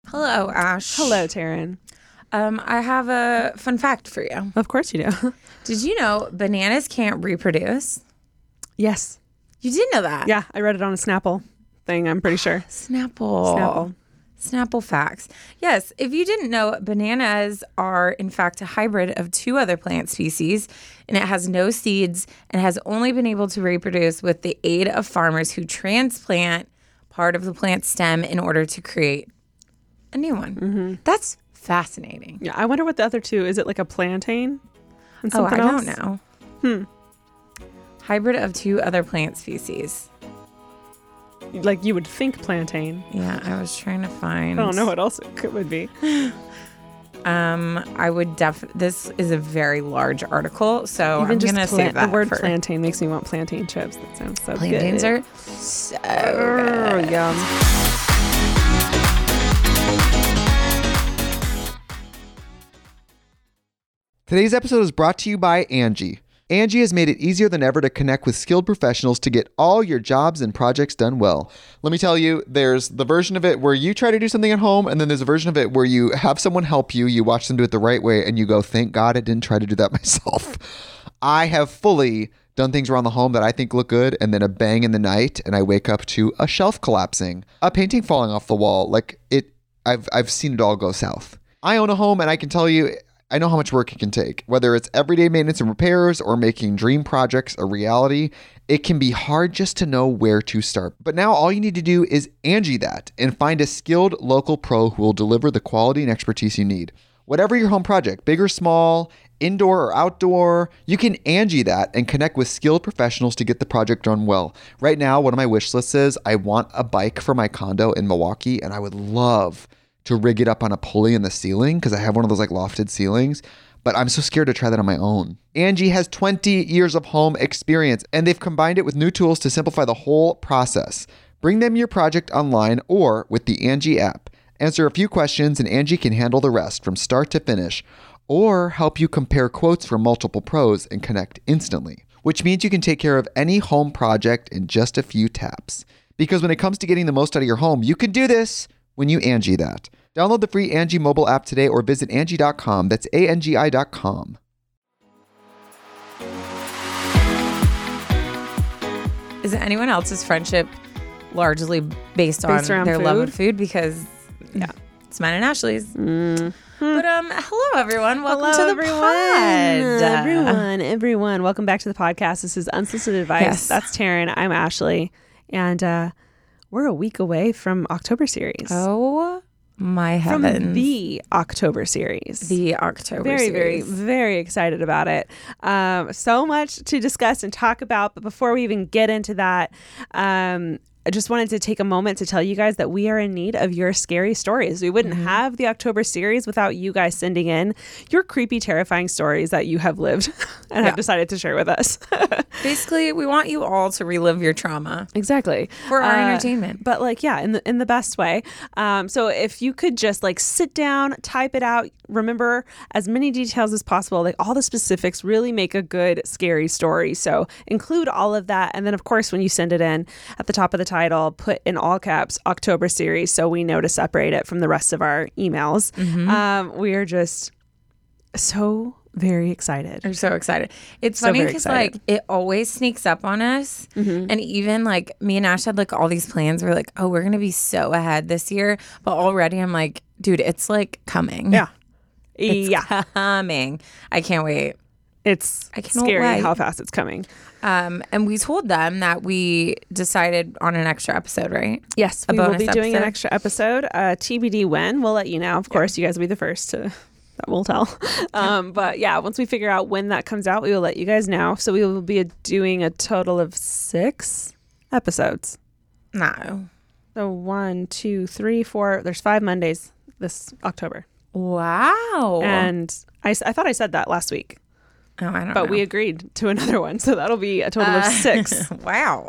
Hello, Ash. Hello, Taryn. I have a fun fact for you. Of course you do. Did you know bananas can't reproduce? Yes. You did know that? Yeah, I read it on a Snapple thing, I'm pretty sure. Snapple facts. Yes, if you didn't know, bananas are in fact a hybrid of two other plant species, and it has no seeds and has only been able to reproduce with the aid of farmers who transplant part of the plant stem in order to create a new one. Mm-hmm. That's fascinating. Yeah, I wonder what the other two, is it like a plantain? And I something else? don't know. Hybrid of two other plant species. Like you would think plantain. Yeah, I was trying to find. I don't know what else it would be. I would this is a very large article, so Even I'm just gonna save that. The word for plantain makes me want plantain chips. That sounds so plantains good. are so good. Yum. Today's episode is brought to you by Angie. Angie has made it easier than ever to connect with skilled professionals to get all your jobs and projects done well. Let me tell you, there's the version of it where you try to do something at home, and then there's a version of it where you have someone help you, you watch them do it the right way, and you go, thank God I didn't try to do that myself. I have fully done things around the home that I think look good, and then a bang in the night, and I wake up to a shelf collapsing, a painting falling off the wall. I've seen it all go south. I own a home, and I can tell you, I know how much work it can take. Whether it's everyday maintenance and repairs or making dream projects a reality, it can be hard just to know where to start. But now all you need to do is Angie that and find a skilled local pro who will deliver the quality and expertise you need. Whatever your home project, big or small, indoor or outdoor, you can Angie that and connect with skilled professionals to get the project done well. Right now, one of my wish lists is I want a bike for my condo in Milwaukee, and I would love to rig it up on a pulley in the ceiling because I have one of those like lofted ceilings, but I'm so scared to try that on my own. Angie has 20 years of home experience, and they've combined it with new tools to simplify the whole process. Bring them your project online or with the Angie app. Answer a few questions and Angie can handle the rest from start to finish, or help you compare quotes from multiple pros and connect instantly, which means you can take care of any home project in just a few taps. Because when it comes to getting the most out of your home, you can do this when you Angie that. Download the free Angie mobile app today or visit Angie.com. That's ANGI.com. Is it anyone else's friendship largely based on their love of food? Because it's mine and Ashley's. Mm-hmm. But hello everyone. Welcome to the pod. Everyone. Welcome back to the podcast. This is Unsolicited Advice. Yes. That's Taryn. I'm Ashley. And we're a week away from October series. Oh my heavens. From the October series. The October very, series. Very, very excited about it. So much to discuss and talk about. But before we even get into that, I just wanted to take a moment to tell you guys that we are in need of your scary stories. We wouldn't have the October series without you guys sending in your creepy, terrifying stories that you have lived and have decided to share with us. Basically, we want you all to relive your trauma. Exactly. For our entertainment. But in the best way. So if you could just sit down, type it out, remember as many details as possible, all the specifics really make a good scary story. So include all of that. And then of course, when you send it in at the top of the title, put in all caps October series so we know to separate it from the rest of our emails. Mm-hmm. We are just so very excited. I'm so excited. It's funny because it always sneaks up on us. Mm-hmm. And even me and Ash had all these plans. We're like, oh, we're going to be so ahead this year. But already I'm like, dude, it's coming. Yeah. It's coming. I can't wait. It's scary how fast it's coming. And we told them that we decided on an extra episode, right? Yes, we will be doing an extra episode. TBD when. We'll let you know. Of course, you guys will be the first to... That we'll tell. But yeah, once we figure out when that comes out, we will let you guys know. So we will be doing a total of 6 episodes. No. So 1, 2, 3, 4. There's 5 Mondays this October. Wow. And I thought I said that last week. Oh, I don't know. But we agreed to another one. So that'll be a total of 6. Wow.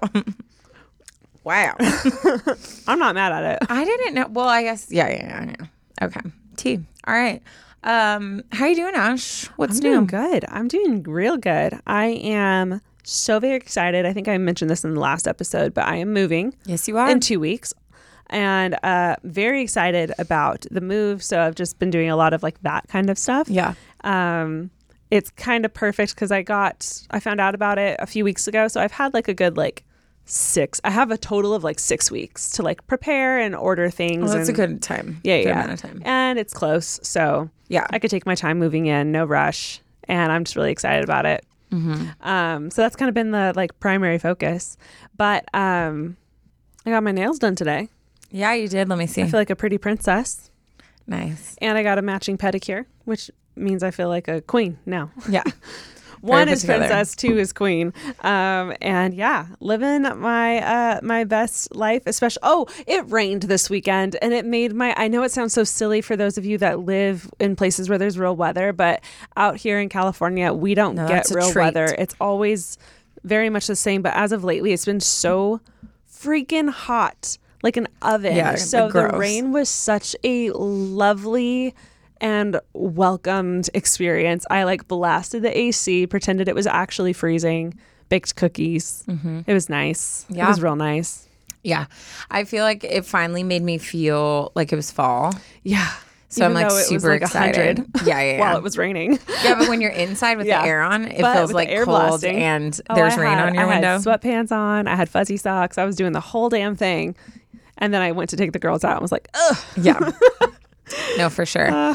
Wow. I'm not mad at it. I didn't know. Well, I guess. Yeah. I know. Okay. T. All right. How you doing, Ash? What's new? I'm doing good. I'm doing real good. I am so very excited. I think I mentioned this in the last episode, but I am moving. Yes, you are. In 2 weeks. and very excited about the move. So I've just been doing a lot of like that kind of stuff. Yeah. It's kind of perfect because I found out about it a few weeks ago. So I've had like a good like I have a total of like 6 weeks to like prepare and order things. Well, that's a and, good time. Yeah, Good yeah. amount of time. And it's close. So Yeah. I could take my time moving in, no rush. And I'm just really excited about it. So that's kind of been the like primary focus. But I got my nails done today. Yeah, you did. Let me see. I feel like a pretty princess. Nice. And I got a matching pedicure, which means I feel like a queen now. Yeah. One put is together. princess, 2 is queen. And yeah, living my best life, especially. Oh, it rained this weekend and it made I know it sounds so silly for those of you that live in places where there's real weather, but out here in California, we don't get that's a real treat. weather. It's always very much the same. But as of lately, it's been so freaking hot, like an oven. Yeah, so like the gross. rain was such a lovely and welcomed experience. I like blasted the AC, pretended it was actually freezing, baked cookies. It was nice. Yeah. It was real nice. Yeah. I feel like it finally made me feel like it was fall. Yeah. So I'm Even like though it was, super like, excited. 100 Yeah. while it was raining. Yeah, but when you're inside with Yeah. the air on, it But feels with like the air cold blasting. and Oh, there's I rain had- on your I window. had sweatpants on. I had fuzzy socks. I was doing the whole damn thing. And then I went to take the girls out and was like, ugh. Yeah. No, for sure.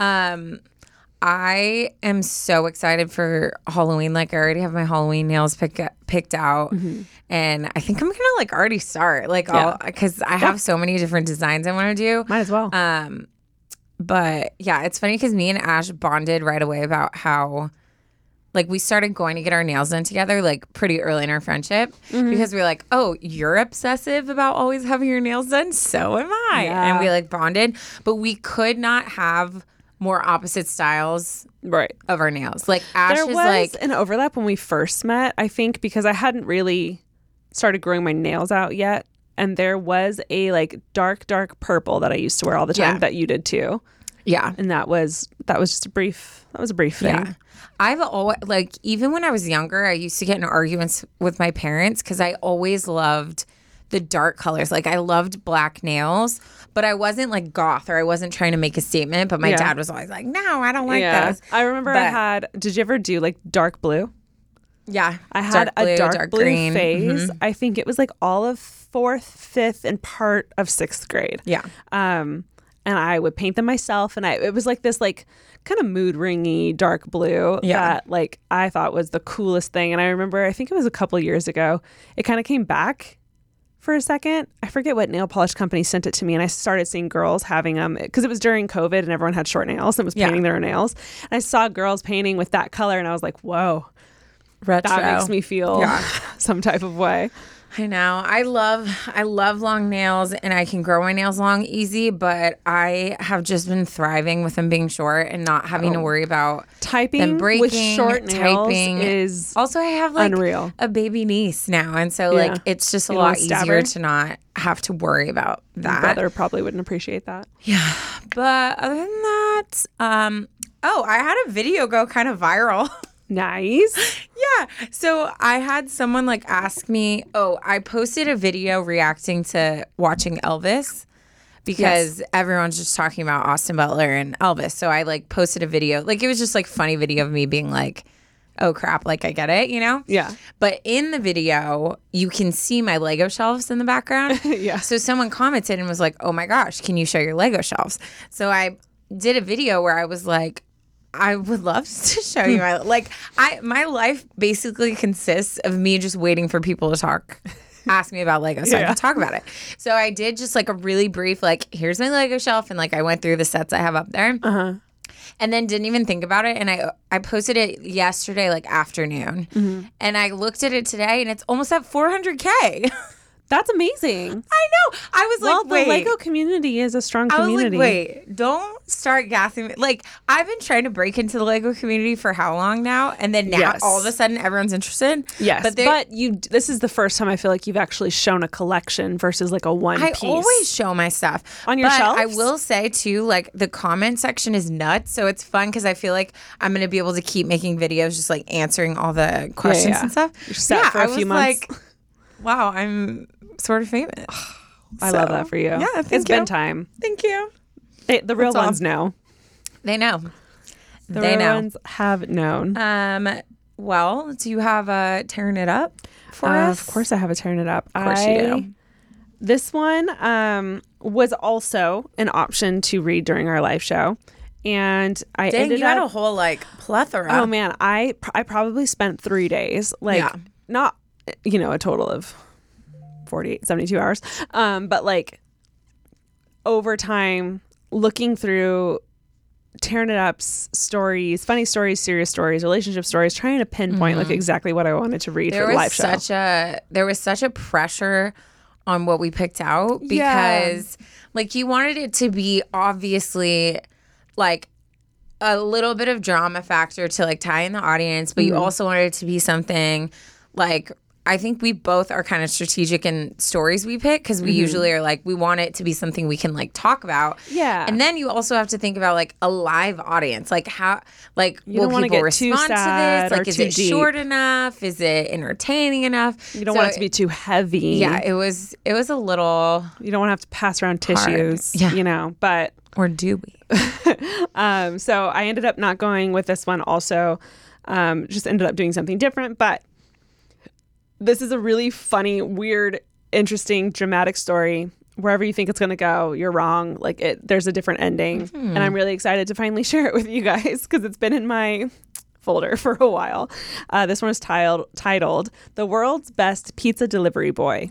I am so excited for Halloween. Like I already have my Halloween nails picked out, and I think I'm gonna like already start like all because I have so many different designs I want to do. Might as well. But yeah, it's funny because me and Ash bonded right away about how like we started going to get our nails done together like pretty early in our friendship because we were like, oh, you're obsessive about always having your nails done, so am I, Yeah. and we like bonded, but we could not have more opposite styles Right. of our nails. Like Ash There is was like, an overlap when we first met, I think, because I hadn't really started growing my nails out yet. And there was a like dark purple that I used to wear all the time Yeah. that you did too. yeah. And that was just a brief thing. Yeah. I've always, like, even when I was younger, I used to get in arguments with my parents because I always loved the dark colors. Like, I loved black nails, but I wasn't like goth or I wasn't trying to make a statement. But my Yeah. dad was always like, no, I don't like those. I remember I But- had, did you ever do like dark blue? Yeah. I had a dark blue green. phase. I think it was like all of 4th, 5th, and part of 6th grade. Yeah. And I would paint them myself, and it was like this like kind of mood ringy dark blue Yeah. that like I thought was the coolest thing. And I remember, I think it was a couple years ago, it kind of came back for a second. I forget what nail polish company sent it to me, and I started seeing girls having them because it was during COVID and everyone had short nails and was Yeah. painting their own nails. And I saw girls painting with that color, and I was like, whoa, Retro. that makes me feel some type of way. I know. I love long nails and I can grow my nails long easy, but I have just been thriving with them being short and not having to worry about Typing them breaking, with short nails typing. is Also, I have like unreal. a baby niece now, and so Yeah. like it's just a You lot wanna stab easier her? to not have to worry about My that. brother probably wouldn't appreciate that. But other than that, I had a video go kind of viral. Nice. Yeah. So I had someone like ask me, I posted a video reacting to watching Elvis because everyone's just talking about Austin Butler and Elvis. So I like posted a video, like it was just like funny video of me being like, oh crap, like I get it, you know? Yeah. But in the video, you can see my Lego shelves in the background. Yeah. So someone commented and was like, oh my gosh, can you show your Lego shelves? So I did a video where I was like, I would love to show you my life basically consists of me just waiting for people to ask me about Lego so I can talk about it. So I did just like a really brief, like, here's my Lego shelf. And like I went through the sets I have up there and then didn't even think about it. And I posted it yesterday, like afternoon. And I looked at it today and it's almost at 400K. That's amazing. I know. I was Well, like, wait. the Lego community is a strong I was community. like, wait, don't start gassing me. Like, I've been trying to break into the Lego community for how long now? And then now, Yes. all of a sudden, everyone's interested. Yes, But, this is the first time I feel like you've actually shown a collection versus like a one I piece. always show my stuff. On your but shelves? I will say, too, like, the comment section is nuts. So it's fun because I feel like I'm going to be able to keep making videos just, like, answering all the questions yeah. and stuff. You're set for a few months. Like, wow, I'm sort of famous. I love that for you. Yeah, it's thank been you. time. Thank you. The real That's all. ones know. They know. The They real know. ones have known. Well, do you have a tearing it up for us? Of course I have a Tearing It Up. Of course you do. This one was also an option to read during our live show. And I Dang, ended you had up... a whole plethora. Oh, man. I probably spent 3 days. Not, a total of 48, 72 hours. But over time, looking through Tearing It Up's stories, funny stories, serious stories, relationship stories, trying to pinpoint exactly what I wanted to read for the live show. There was such a pressure on what we picked out because you wanted it to be obviously a little bit of drama factor to tie in the audience, but you also wanted it to be something I think we both are kind of strategic in stories we pick because we usually are we want it to be something we can talk about. Yeah. And then you also have to think about a live audience. How you will don't people get too respond sad to or this? too Is it deep. short enough? Is it entertaining enough? You don't want it to be too heavy. Yeah, it was a little. You don't want to have to pass around tissues, but. Or do we? So I ended up not going with this one also. Just ended up doing something different, but this is a really funny, weird, interesting, dramatic story. Wherever you think it's going to go, you're wrong. There's a different ending. And I'm really excited to finally share it with you guys because it's been in my folder for a while. This one is titled The World's Best Pizza Delivery Boy.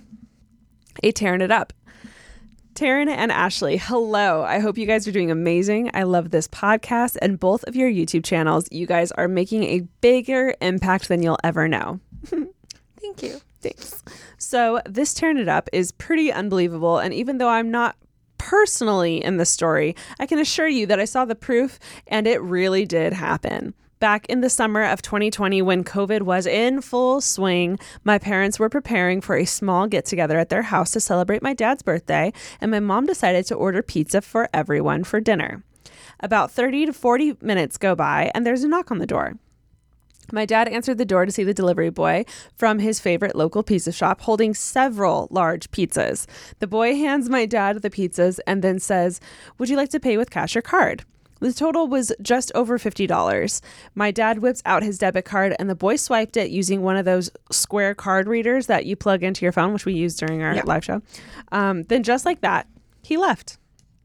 A Tearing It Up. Taryn and Ashley, hello. I hope you guys are doing amazing. I love this podcast and both of your YouTube channels. You guys are making a bigger impact than you'll ever know. Thank you. Thanks. So this Tearing It Up is pretty unbelievable. And even though I'm not personally in the story, I can assure you that I saw the proof and it really did happen. Back in the summer of 2020, when COVID was in full swing, my parents were preparing for a small get-together at their house to celebrate my dad's birthday, and my mom decided to order pizza for everyone for dinner. About 30 to 40 minutes go by, and there's a knock on the door. My dad answered the door to see the delivery boy from his favorite local pizza shop holding several large pizzas. The boy hands my dad the pizzas and then says, "Would you like to pay with cash or card?" The total was just over $50. My dad whips out his debit card and the boy swiped it using one of those square card readers that you plug into your phone, which we used during our live show. Then just like that, he left.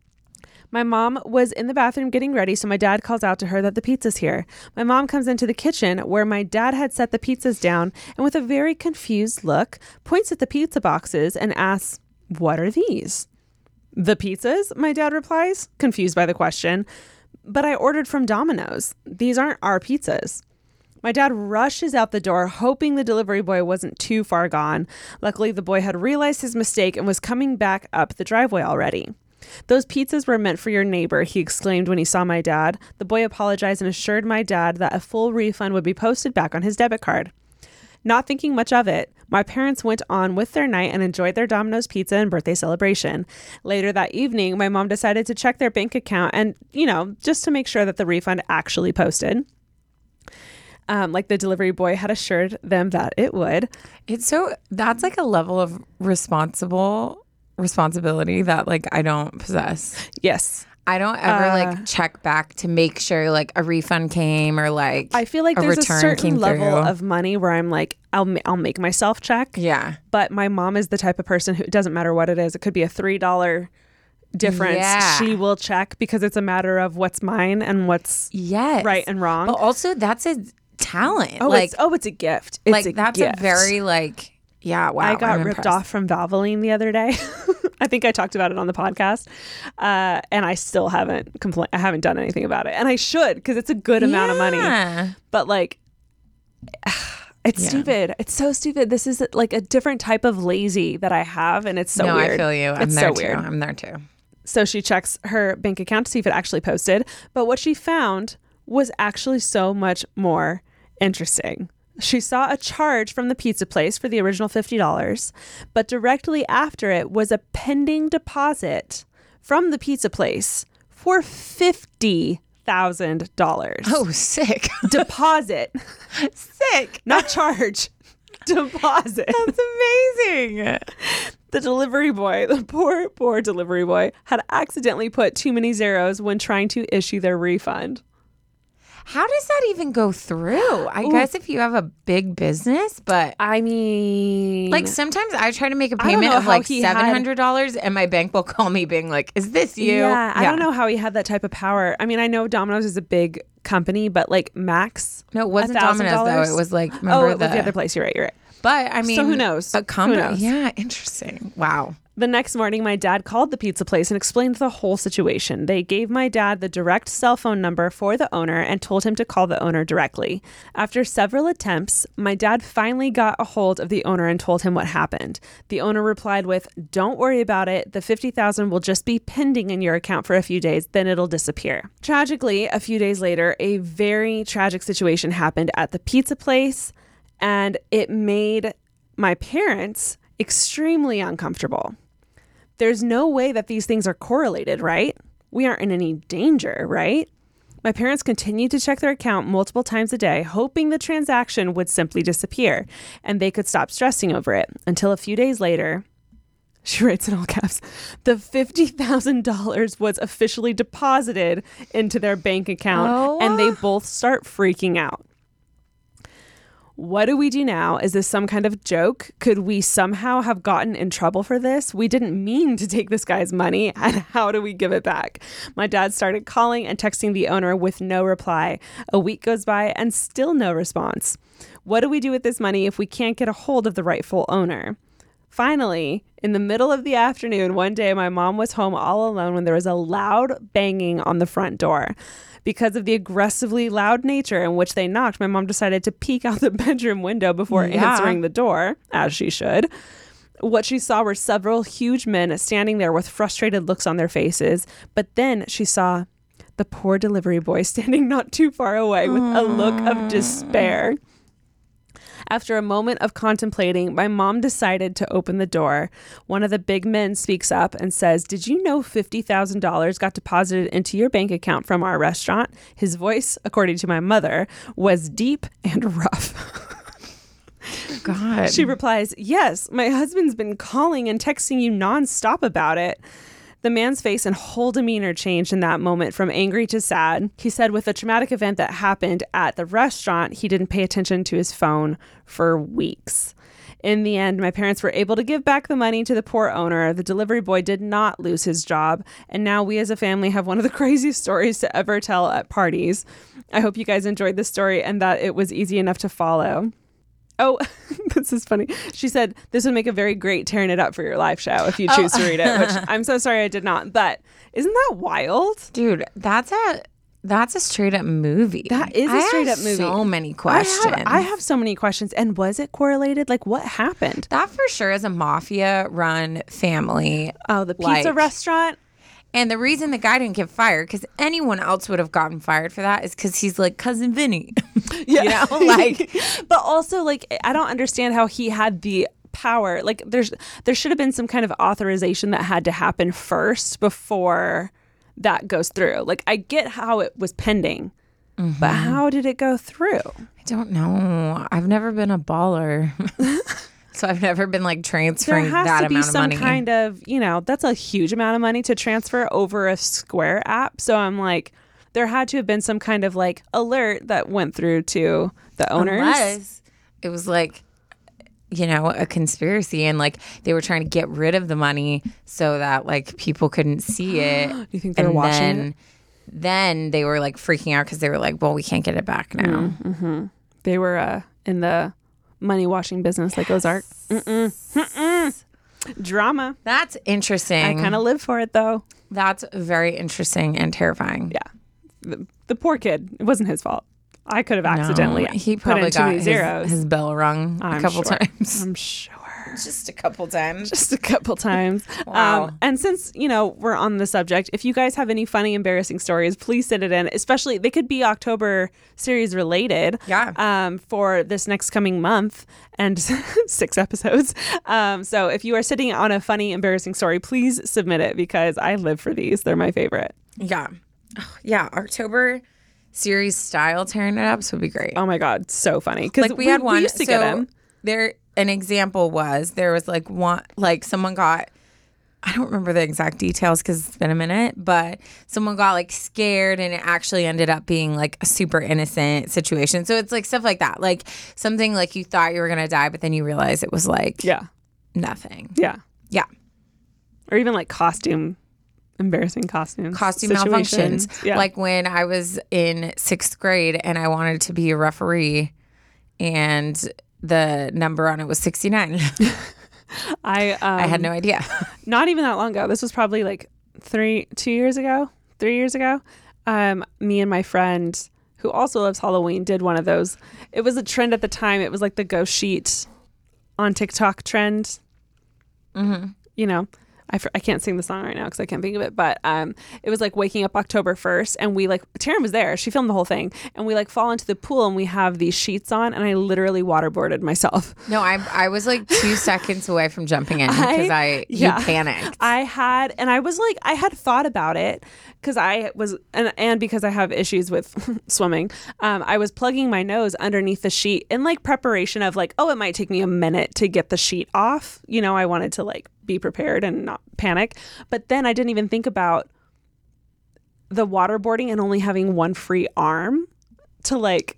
My mom was in the bathroom getting ready, so my dad calls out to her that the pizza's here. My mom comes into the kitchen where my dad had set the pizzas down and with a very confused look, points at the pizza boxes and asks, "What are these?" "The pizzas?" my dad replies, confused by the question. "But I ordered from Domino's. These aren't our pizzas." My dad rushes out the door, hoping the delivery boy wasn't too far gone. Luckily, the boy had realized his mistake and was coming back up the driveway already. "Those pizzas were meant for your neighbor," he exclaimed when he saw my dad. The boy apologized and assured my dad that a full refund would be posted back on his debit card. Not thinking much of it, my parents went on with their night and enjoyed their Domino's pizza and birthday celebration. Later that evening, my mom decided to check their bank account and, just to make sure that the refund actually posted. Like the delivery boy had assured them that it would. That's a level of responsibility that I don't possess. Yes. I don't ever check back to make sure a refund came or I feel like there's a certain level of money where I'm I'll make myself check. Yeah. But my mom is the type of person who, it doesn't matter what it is. It could be a $3 difference. Yeah. She will check because it's a matter of what's mine and what's right and wrong. But also that's a talent. It's a gift. It's a that's gift. a very wow. I got I'm ripped impressed. off from Valvoline the other day. I think I talked about it on the podcast, and I still haven't I haven't done anything about it, and I should because it's a good amount of money. But it's stupid. It's so stupid. This is a different type of lazy that I have, and it's so weird. I feel you. It's so weird. I'm there too. So she checks her bank account to see if it actually posted, but what she found was actually so much more interesting. She saw a charge from the pizza place for the original $50, but directly after it was a pending deposit from the pizza place for $50,000. Oh, sick. Deposit. Sick. Not charge. Deposit. That's amazing. The delivery boy, the poor delivery boy, had accidentally put too many zeros when trying to issue their refund. How does that even go through? I guess if you have a big business, but I mean, like sometimes I try to make a I don't payment know of how like he had- $700 and my bank will call me being like, is this you? yeah, I don't know how he had that type of power. I mean, I know Domino's is a big company, but like Max. No, it wasn't Domino's though. It was like, remember it was the other place. You're right. But I mean, so who knows? A company. Who knows? Yeah, interesting. Wow. The next morning, my dad called the pizza place and explained the whole situation. They gave my dad the direct cell phone number for the owner and told him to call the owner directly. After several attempts, my dad finally got a hold of the owner and told him what happened. The owner replied with, "Don't worry about it. The $50,000 will just be pending in your account for a few days, then it'll disappear." Tragically, a few days later, a very tragic situation happened at the pizza place, and it made my parents extremely uncomfortable. There's no way that these things are correlated, right? We aren't in any danger, right? My parents continued to check their account multiple times a day, hoping the transaction would simply disappear and they could stop stressing over it, until a few days later, she writes in all caps, the $50,000 was officially deposited into their bank account and they both start freaking out. What do we do now? Is this some kind of joke? Could we somehow have gotten in trouble for this? We didn't mean to take this guy's money, and how do we give it back? My dad started calling and texting the owner with no reply. A week goes by and still no response. What do we do with this money if we can't get a hold of the rightful owner? Finally, in the middle of the afternoon, one day my mom was home all alone when there was a loud banging on the front door. Because of the aggressively loud nature in which they knocked, my mom decided to peek out the bedroom window before answering the door, as she should. What she saw were several huge men standing there with frustrated looks on their faces. But then she saw the poor delivery boy standing not too far away with a look of despair. After a moment of contemplating, my mom decided to open the door. One of the big men speaks up and says, "Did you know $50,000 got deposited into your bank account from our restaurant?" His voice, according to my mother, was deep and rough. God. She replies, "Yes, my husband's been calling and texting you nonstop about it." The man's face and whole demeanor changed in that moment from angry to sad. He said with the traumatic event that happened at the restaurant, he didn't pay attention to his phone for weeks. In the end, my parents were able to give back the money to the poor owner. The delivery boy did not lose his job. And now we as a family have one of the craziest stories to ever tell at parties. I hope you guys enjoyed this story and that it was easy enough to follow. Oh, this is funny. She said, "This would make a very great tearing it up for your live show if you choose to read it," which I'm so sorry I did not. But isn't that wild? Dude, that's a straight up movie. That is a straight up movie. So many questions. I have so many questions. And was it correlated? Like, what happened? That for sure is a mafia run family. Oh, the pizza like- restaurant? And the reason the guy didn't get fired, because anyone else would have gotten fired for that, is because he's like Cousin Vinny. Yeah. You know, like, but also, like, I don't understand how he had the power. Like, there should have been some kind of authorization that had to happen first before that goes through. Like, I get how it was pending, but how did it go through? I don't know. I've never been a baller. So I've never been like transferring There has that to be amount of some money. kind of, that's a huge amount of money to transfer over a Square app. So I'm like, there had to have been some kind of like alert that went through to the owners. Unless it was like, a conspiracy and like they were trying to get rid of the money so that like people couldn't see it. Do you think they were watching it? Then they were like freaking out because they were like, well, we can't get it back now. Mm-hmm. They were in the money washing business like Ozark. Drama. That's interesting. I kind of live for it though. That's very interesting and terrifying. Yeah. The poor kid. It wasn't his fault. I could have accidentally he put probably in too got many zeros. his bell rung a couple times. I'm sure. Just a couple times. Just a couple times. Wow. And since, we're on the subject, if you guys have any funny, embarrassing stories, please send it in. Especially, they could be October series related. Yeah. For this next coming month and 6 episodes. So if you are sitting on a funny, embarrassing story, please submit it because I live for these. They're my favorite. Yeah. Oh, yeah. October series style tearing it up would be great. Oh my God. So funny. Because Like we had one. used to get them. There an example was there was like one, like someone got, I don't remember the exact details because it's been a minute, but someone got like scared and it actually ended up being like a super innocent situation. So it's like stuff like that, like something like you thought you were going to die, but then you realize it was like nothing. Yeah. Yeah. Or even like embarrassing costume malfunctions. Yeah. Like when I was in 6th grade and I wanted to be a referee and the number on it was 69. I had no idea. Not even that long ago. This was probably like 3 years ago. Me and my friend who also loves Halloween did one of those. It was a trend at the time. It was like the ghost sheet on TikTok trend. Mm-hmm. You know, I can't sing the song right now because I can't think of it, but it was like waking up October 1st and we like, Taryn was there, she filmed the whole thing, and we like fall into the pool and we have these sheets on and I literally waterboarded myself. No, I was like 2 seconds away from jumping in because you panicked. I had thought about it because I was, and because I have issues with swimming, I was plugging my nose underneath the sheet in like preparation of like, oh, it might take me a minute to get the sheet off. You know, I wanted to like be prepared and not panic. But then I didn't even think about the waterboarding and only having one free arm to like,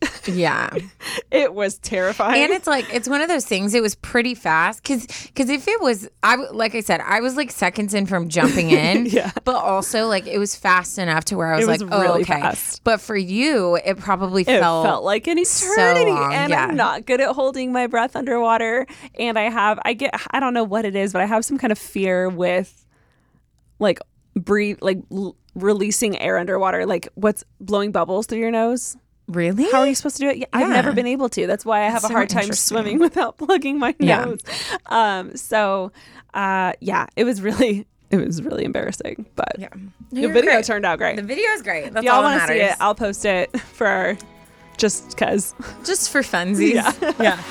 it was terrifying. And it's like, it's one of those things, it was pretty fast because if it was, like I said, I was like seconds in from jumping in, but also like it was fast enough to where I was like, oh, really okay. Fast. But for you, it probably felt like an eternity. So long, and I'm not good at holding my breath underwater. And I don't know what it is, but I have some kind of fear with like releasing air underwater, like what's blowing bubbles through your nose. Really? How are you supposed to do it? I've never been able to. That's why I have a hard time swimming without plugging my nose. It was really embarrassing. But the video turned out great. The video is great. That's if y'all all that want to see it, I'll post it for just because. Just for funsies. Yeah.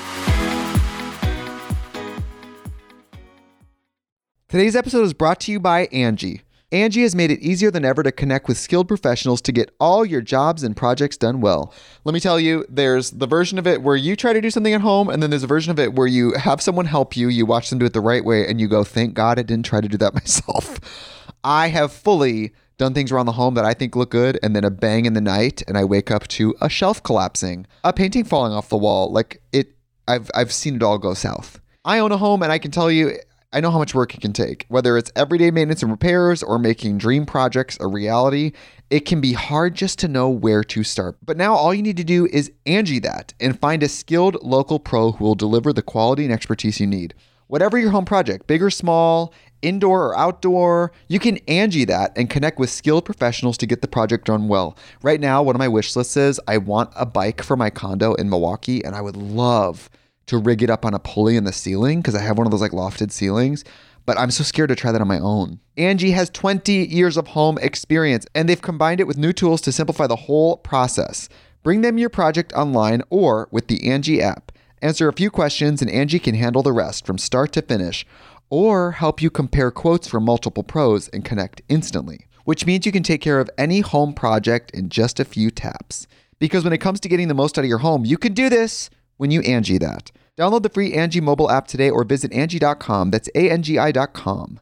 Today's episode is brought to you by Angie. Angie has made it easier than ever to connect with skilled professionals to get all your jobs and projects done well. Let me tell you, there's the version of it where you try to do something at home, and then there's a version of it where you have someone help you, you watch them do it the right way, and you go, thank God I didn't try to do that myself. I have fully done things around the home that I think look good, and then a bang in the night, and I wake up to a shelf collapsing, a painting falling off the wall. Like I've seen it all go south. I own a home, and I can tell you, I know how much work it can take. Whether it's everyday maintenance and repairs or making dream projects a reality, it can be hard just to know where to start. But now all you need to do is Angie that and find a skilled local pro who will deliver the quality and expertise you need. Whatever your home project, big or small, indoor or outdoor, you can Angie that and connect with skilled professionals to get the project done well. Right now, one of my wish lists is I want a bike for my condo in Milwaukee, and I would love to rig it up on a pulley in the ceiling because I have one of those like lofted ceilings, but I'm so scared to try that on my own. Angie has 20 years of home experience, and they've combined it with new tools to simplify the whole process. Bring them your project online or with the Angie app. Answer a few questions and Angie can handle the rest from start to finish, or help you compare quotes from multiple pros and connect instantly, which means you can take care of any home project in just a few taps. Because when it comes to getting the most out of your home, you can do this when you Angie that. Download the free Angie mobile app today or visit Angie.com. That's ANGI.com.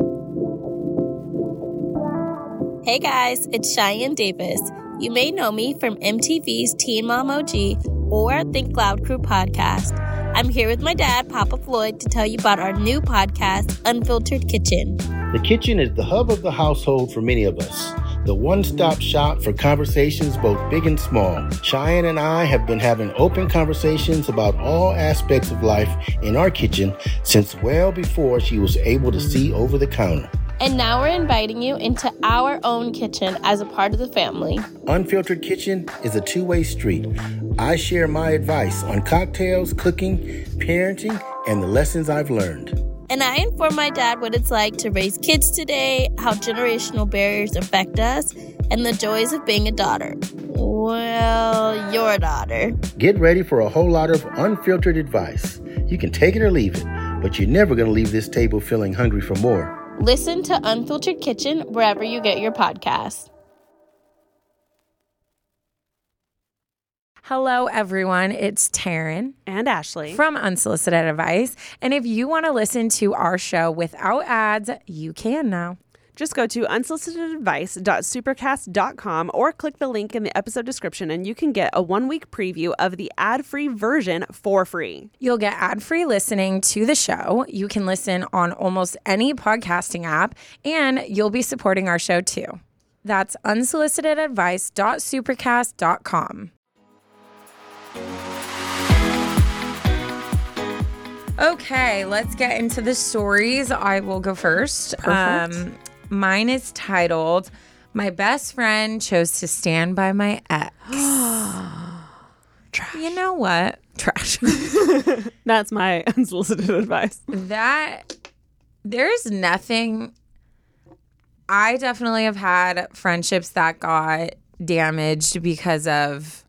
Hey guys, it's Cheyenne Davis. You may know me from MTV's Teen Mom OG or Think Loud Crew podcast. I'm here with my dad, Papa Floyd, to tell you about our new podcast, Unfiltered Kitchen. The kitchen is the hub of the household for many of us. The one-stop shop for conversations both big and small. Cheyenne and I have been having open conversations about all aspects of life in our kitchen since well before she was able to see over the counter. And now we're inviting you into our own kitchen as a part of the family. Unfiltered Kitchen is a two-way street. I share my advice on cocktails, cooking, parenting, and the lessons I've learned. And I inform my dad what it's like to raise kids today, how generational barriers affect us, and the joys of being a daughter. Well, your daughter. Get ready for a whole lot of unfiltered advice. You can take it or leave it, but you're never going to leave this table feeling hungry for more. Listen to Unfiltered Kitchen wherever you get your podcasts. Hello, everyone. It's Taryn And Ashley. from Unsolicited Advice. And if you want to listen to our show without ads, you can now. Just go to unsolicitedadvice.supercast.com or click the link in the episode description and you can get a 1-week preview of the ad-free version for free. You'll get ad-free listening to the show. You can listen on almost any podcasting app, and you'll be supporting our show too. That's unsolicitedadvice.supercast.com. Okay, let's get into the stories. I will go first. Perfect. Mine is titled, My Best Friend Chose to Stand by My Ex. Trash. You know what? Trash. That's my unsolicited advice. There's nothing. I definitely have had friendships that got damaged because of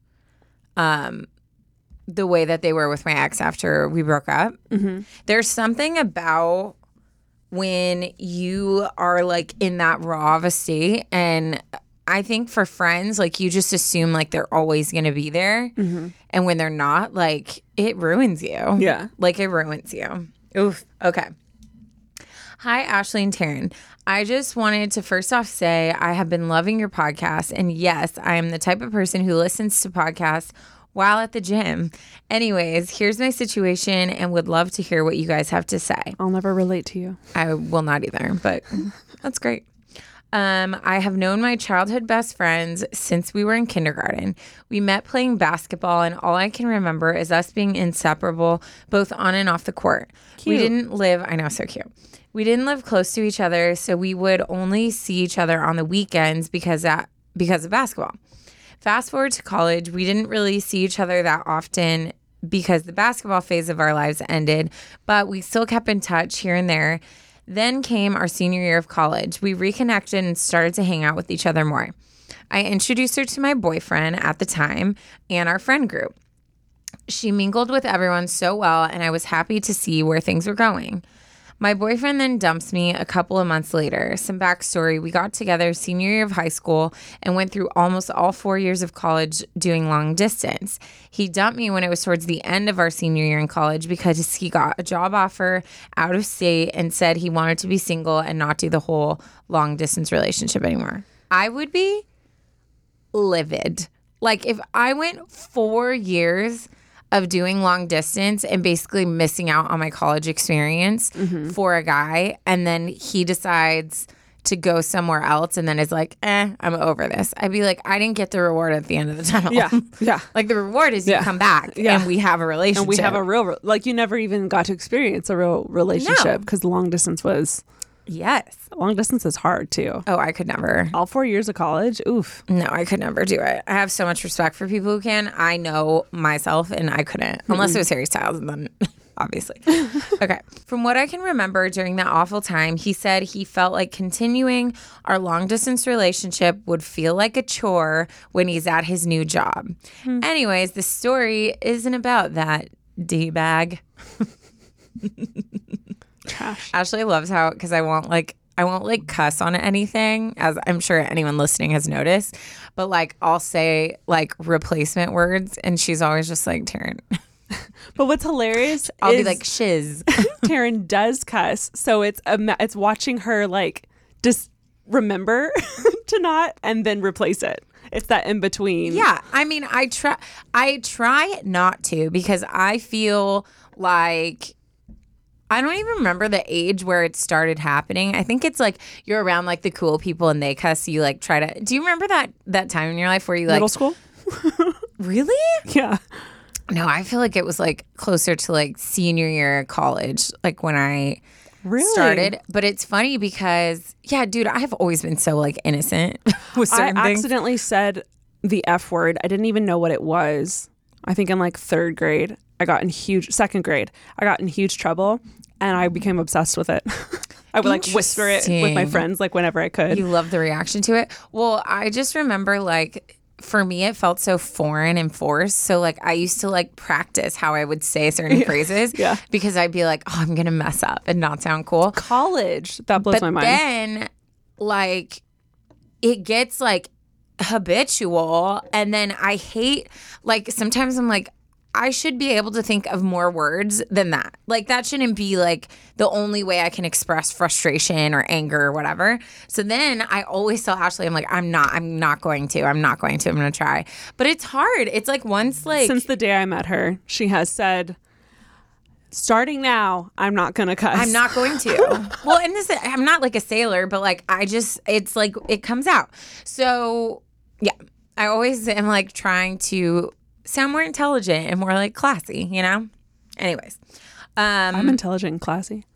the way that they were with my ex after we broke up. Mm-hmm. There's something about when you are like in that raw of a state, and I think for friends, like you just assume like they're always going to be there. Mm-hmm. And when they're not, like it ruins you. Yeah. Like it ruins you. Oof. Okay. Hi, Ashley and Taryn. I just wanted to first off say I have been loving your podcast. And yes, I am the type of person who listens to podcasts while at the gym. Anyways, here's my situation and would love to hear what you guys have to say. I'll never relate to you. I will not either, but that's great. I have known my childhood best friends since we were in kindergarten. We met playing basketball, and all I can remember is us being inseparable, both on and off the court. Cute. We didn't live, I know, so cute. We didn't live close to each other, so we would only see each other on the weekends because of basketball. Fast forward to college, we didn't really see each other that often because the basketball phase of our lives ended, but we still kept in touch here and there. Then came our senior year of college. We reconnected and started to hang out with each other more. I introduced her to my boyfriend at the time and our friend group. She mingled with everyone so well, and I was happy to see where things were going. My boyfriend then dumps me a couple of months later. Some backstory, we got together senior year of high school and went through almost all 4 years of college doing long distance. He dumped me when it was towards the end of our senior year in college because he got a job offer out of state and said he wanted to be single and not do the whole long distance relationship anymore. I would be livid. Like if I went 4 years of doing long distance and basically missing out on my college experience for a guy, and then he decides to go somewhere else and then is like, I'm over this. I'd be like, I didn't get the reward at the end of the tunnel. Yeah. Yeah. Like the reward is you come back and we have a relationship. And we have a real, like you never even got to experience a real relationship because long distance is hard too. Oh, I could never. All 4 years of college, oof. No, I could never do it. I have so much respect for people who can. I know myself and I couldn't, unless it was Harry Styles, and then obviously. Okay. From what I can remember during that awful time, he said he felt like continuing our long distance relationship would feel like a chore when he's at his new job. Anyways, the story isn't about that, D-bag. Trash. Ashley loves how, because I won't cuss on anything, as I'm sure anyone listening has noticed, but like I'll say like replacement words and she's always just like, Taryn. But what's hilarious I'll is be like, shiz. Taryn does cuss, so it's watching her like just remember to not and then replace it. It's that in between. Yeah, I mean, I try not to because I feel like I don't even remember the age where it started happening. I think it's like you're around like the cool people and they cuss. You like try to. Do you remember that time in your life where you like middle school? Really? Yeah. No, I feel like it was like closer to like senior year of college, like when I started. But it's funny because, yeah, dude, I have always been so like innocent with certain I things. accidentally said the F word. I didn't even know what it was. I think in like second grade, I got in huge trouble and I became obsessed with it. I would like whisper it with my friends like whenever I could. You love the reaction to it. Well, I just remember like for me, it felt so foreign and forced. So like I used to like practice how I would say certain phrases because I'd be like, oh, I'm going to mess up and not sound cool. College. That blows my mind. Then like it gets like habitual. And then I hate, like, sometimes I'm like, I should be able to think of more words than that. Like, that shouldn't be like the only way I can express frustration or anger or whatever. So then I always tell Ashley, I'm like, I'm not going to. I'm going to try. But it's hard. It's like once like. Since the day I met her, she has said, starting now, I'm not going to cuss. I'm not going to. Well, and this, I'm not like a sailor, but like it's like it comes out. So yeah, I always am like trying to sound more intelligent and more like classy, you know? Anyways. I'm intelligent and classy.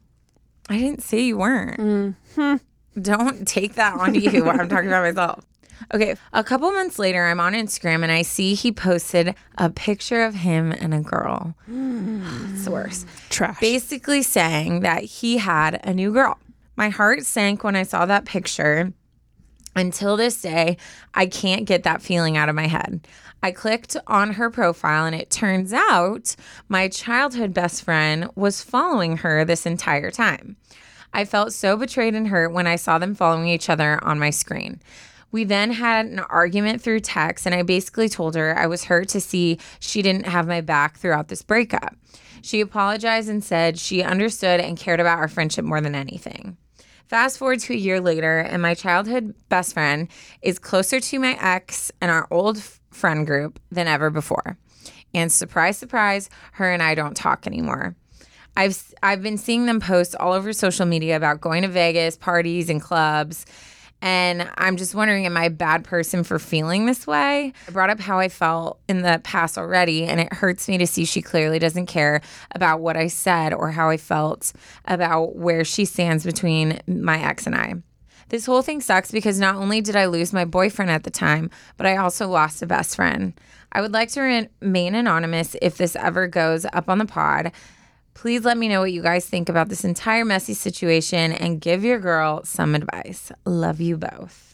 I didn't say you weren't. Mm-hmm. Don't take that on you while I'm talking about myself. Okay, a couple months later, I'm on Instagram and I see he posted a picture of him and a girl. It's the worst. Trash. Basically saying that he had a new girl. My heart sank when I saw that picture. Until this day, I can't get that feeling out of my head. I clicked on her profile and it turns out my childhood best friend was following her this entire time. I felt so betrayed and hurt when I saw them following each other on my screen. We then had an argument through text and I basically told her I was hurt to see she didn't have my back throughout this breakup. She apologized and said she understood and cared about our friendship more than anything. Fast forward to a year later, and my childhood best friend is closer to my ex and our old friend group than ever before. And surprise, surprise, her and I don't talk anymore. I've been seeing them post all over social media about going to Vegas, parties, and clubs. And I'm just wondering, am I a bad person for feeling this way? I brought up how I felt in the past already, and it hurts me to see she clearly doesn't care about what I said or how I felt about where she stands between my ex and I. This whole thing sucks because not only did I lose my boyfriend at the time, but I also lost a best friend. I would like to remain anonymous if this ever goes up on the pod. Please let me know what you guys think about this entire messy situation and give your girl some advice. Love you both.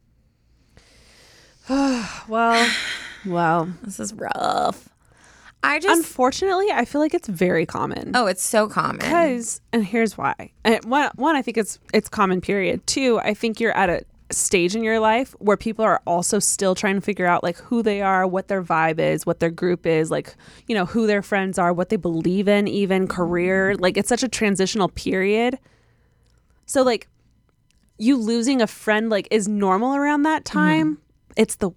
Well, This is rough. Unfortunately, I feel like it's very common. Oh, it's so common. And here's why. One, I think it's common, period. Two, I think you're at a stage in your life where people are also still trying to figure out like who they are, what their vibe is, what their group is, like, you know, who their friends are, what they believe in, even career. Like, it's such a transitional period. So like you losing a friend like is normal around that time. Mm-hmm. It's the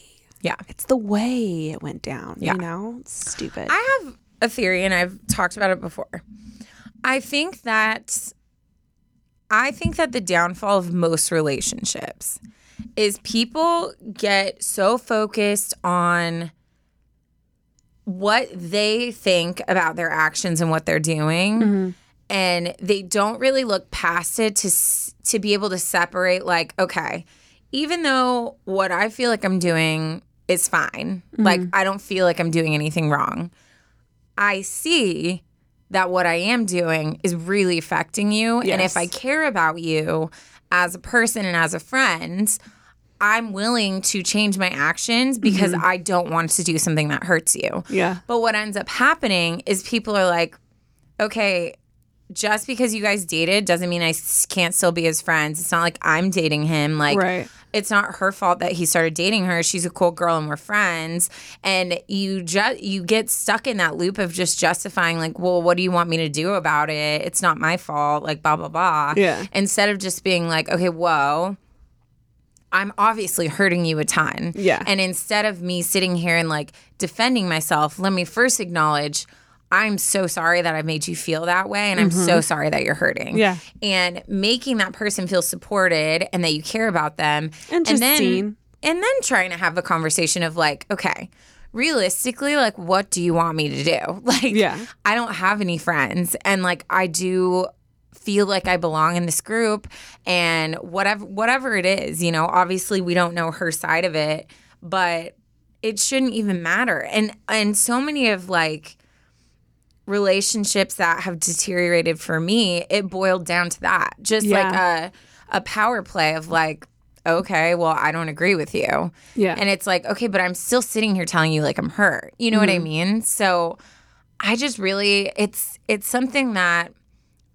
way it went down. You know, it's stupid. I have a theory, and I've talked about it before. I think that the downfall of most relationships is people get so focused on what they think about their actions and what they're doing. Mm-hmm. And they don't really look past it to be able to separate, like, okay, even though what I feel like I'm doing is fine, mm-hmm. like I don't feel like I'm doing anything wrong, I see that what I am doing is really affecting you. Yes. And if I care about you as a person and as a friend, I'm willing to change my actions because mm-hmm. I don't want to do something that hurts you. Yeah. But what ends up happening is people are like, okay, just because you guys dated doesn't mean I can't still be his friends. It's not like I'm dating him. Like, right. It's not her fault that he started dating her. She's a cool girl and we're friends. And you get stuck in that loop of just justifying, like, well, what do you want me to do about it? It's not my fault, like, blah, blah, blah. Yeah. Instead of just being like, okay, whoa, I'm obviously hurting you a ton. Yeah. And instead of me sitting here and, like, defending myself, let me first acknowledge, I'm so sorry that I made you feel that way, and I'm mm-hmm. so sorry that you're hurting. Yeah. And making that person feel supported and that you care about them. And then seen. And then trying to have a conversation of like, okay, realistically, like, what do you want me to do? Like, yeah. I don't have any friends, and like, I do feel like I belong in this group, and whatever it is, you know, obviously we don't know her side of it, but it shouldn't even matter. And so many of like relationships that have deteriorated for me, it boiled down to that. Just like a power play of like, okay, well, I don't agree with you. Yeah. And it's like, okay, but I'm still sitting here telling you like I'm hurt. You know mm-hmm. what I mean? So I just really, it's something that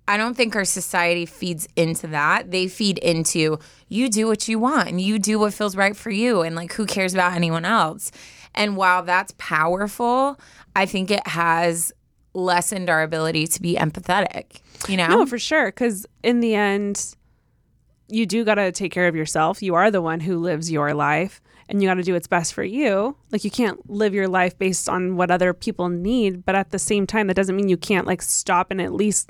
I don't think our society feeds into that. They feed into you do what you want and you do what feels right for you and like who cares about anyone else. And while that's powerful, I think it has lessened our ability to be empathetic, you know? No, for sure. Because in the end, you do got to take care of yourself. You are the one who lives your life and you got to do what's best for you. Like you can't live your life based on what other people need. But at the same time, that doesn't mean you can't like stop and at least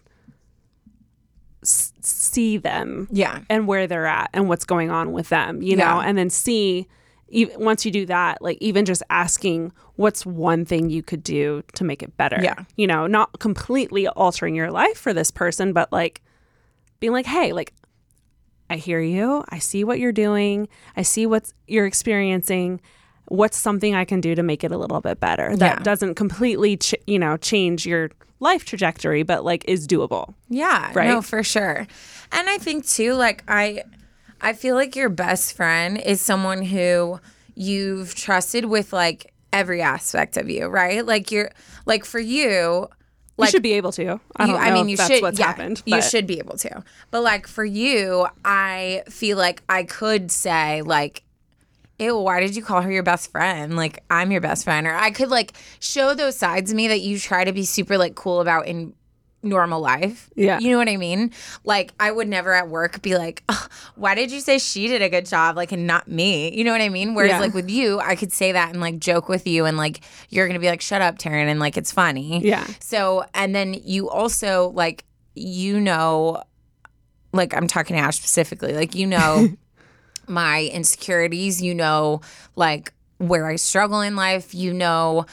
see them and where they're at and what's going on with them, you know, and then see once you do that, like even just asking what's one thing you could do to make it better, you know, not completely altering your life for this person, but like being like, hey, like I hear you. I see what you're doing. I see what you're experiencing. What's something I can do to make it a little bit better that doesn't completely, change your life trajectory, but like is doable. Yeah, right? No, for sure. And I think too, like I feel like your best friend is someone who you've trusted with like every aspect of you, right? Like you're like for you. Like, you should be able to. I don't know if that's what's happened. You should be able to. But like for you, I feel like I could say like, ew, why did you call her your best friend? Like, I'm your best friend. Or I could, like, show those sides of me that you try to be super, like, cool about in normal life. Yeah. You know what I mean? Like, I would never at work be like, oh, why did you say she did a good job, like, and not me? You know what I mean? Whereas, like, with you, I could say that and, like, joke with you and, like, you're going to be like, shut up, Taryn, and, like, it's funny. Yeah. So, and then you also, like, you know, like, I'm talking to Ash specifically, like, you know, my insecurities, you know, like where I struggle in life, you know,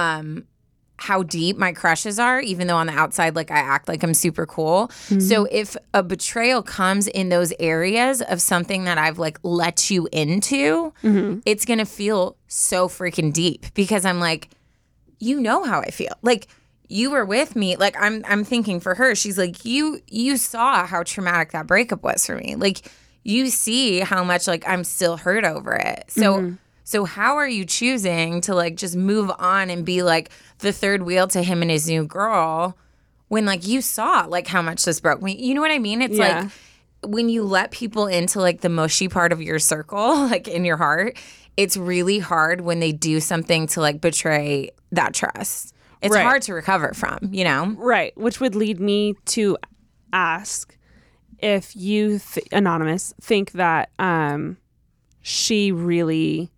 how deep my crushes are, even though on the outside, like I act like I'm super cool. Mm-hmm. So if a betrayal comes in those areas of something that I've like let you into, it's going to feel so freaking deep because I'm like, you know how I feel. Like you were with me. Like I'm thinking for her, she's like, you saw how traumatic that breakup was for me. Like, you see how much like I'm still hurt over it. So so how are you choosing to like just move on and be like the third wheel to him and his new girl when like you saw like how much this broke me? You know what I mean? It's like when you let people into like the mushy part of your circle, like in your heart, it's really hard when they do something to like betray that trust. It's hard to recover from, you know? Right. Which would lead me to ask if you, Anonymous, think that she really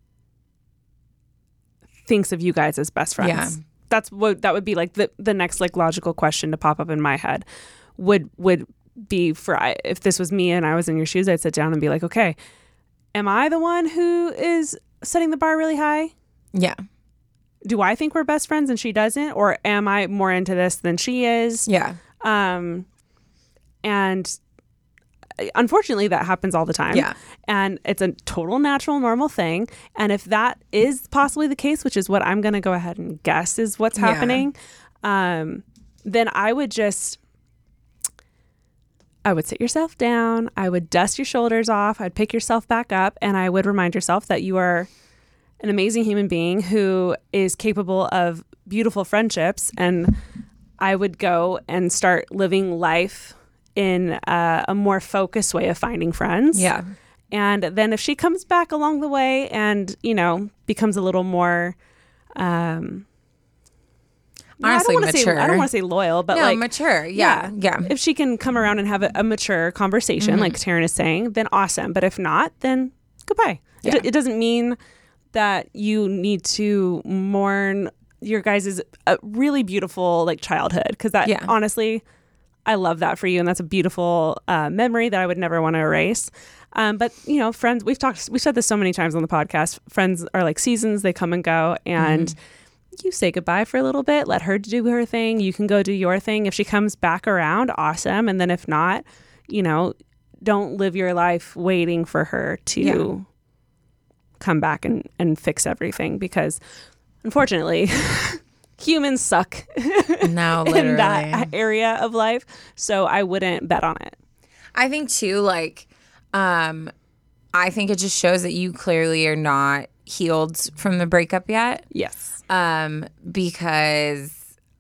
thinks of you guys as best friends. Yeah. That would be like the next like logical question to pop up in my head would be if this was me and I was in your shoes, I'd sit down and be like, okay, am I the one who is setting the bar really high? Yeah. Do I think we're best friends and she doesn't? Or am I more into this than she is? Yeah. And unfortunately, that happens all the time. Yeah. And it's a total natural, normal thing. And if that is possibly the case, which is what I'm going to go ahead and guess is what's happening, then I would sit yourself down. I would dust your shoulders off. I'd pick yourself back up. And I would remind yourself that you are an amazing human being who is capable of beautiful friendships. And I would go and start living life in a more focused way of finding friends. Yeah. And then if she comes back along the way and, you know, becomes a little more, honestly, mature. I don't want to say loyal, but like mature. Yeah. If she can come around and have a mature conversation, like Taryn is saying, then awesome. But if not, then goodbye. Yeah. It doesn't mean that you need to mourn your guys' really beautiful like childhood, because that honestly, I love that for you, and that's a beautiful memory that I would never want to erase. But you know, friends, we've said this so many times on the podcast. Friends are like seasons; they come and go, and you say goodbye for a little bit. Let her do her thing. You can go do your thing. If she comes back around, awesome. And then if not, you know, don't live your life waiting for her to come back and fix everything, because unfortunately. Humans suck no, literally. in that area of life. So I wouldn't bet on it. I think too, like, I think it just shows that you clearly are not healed from the breakup yet. Yes. Because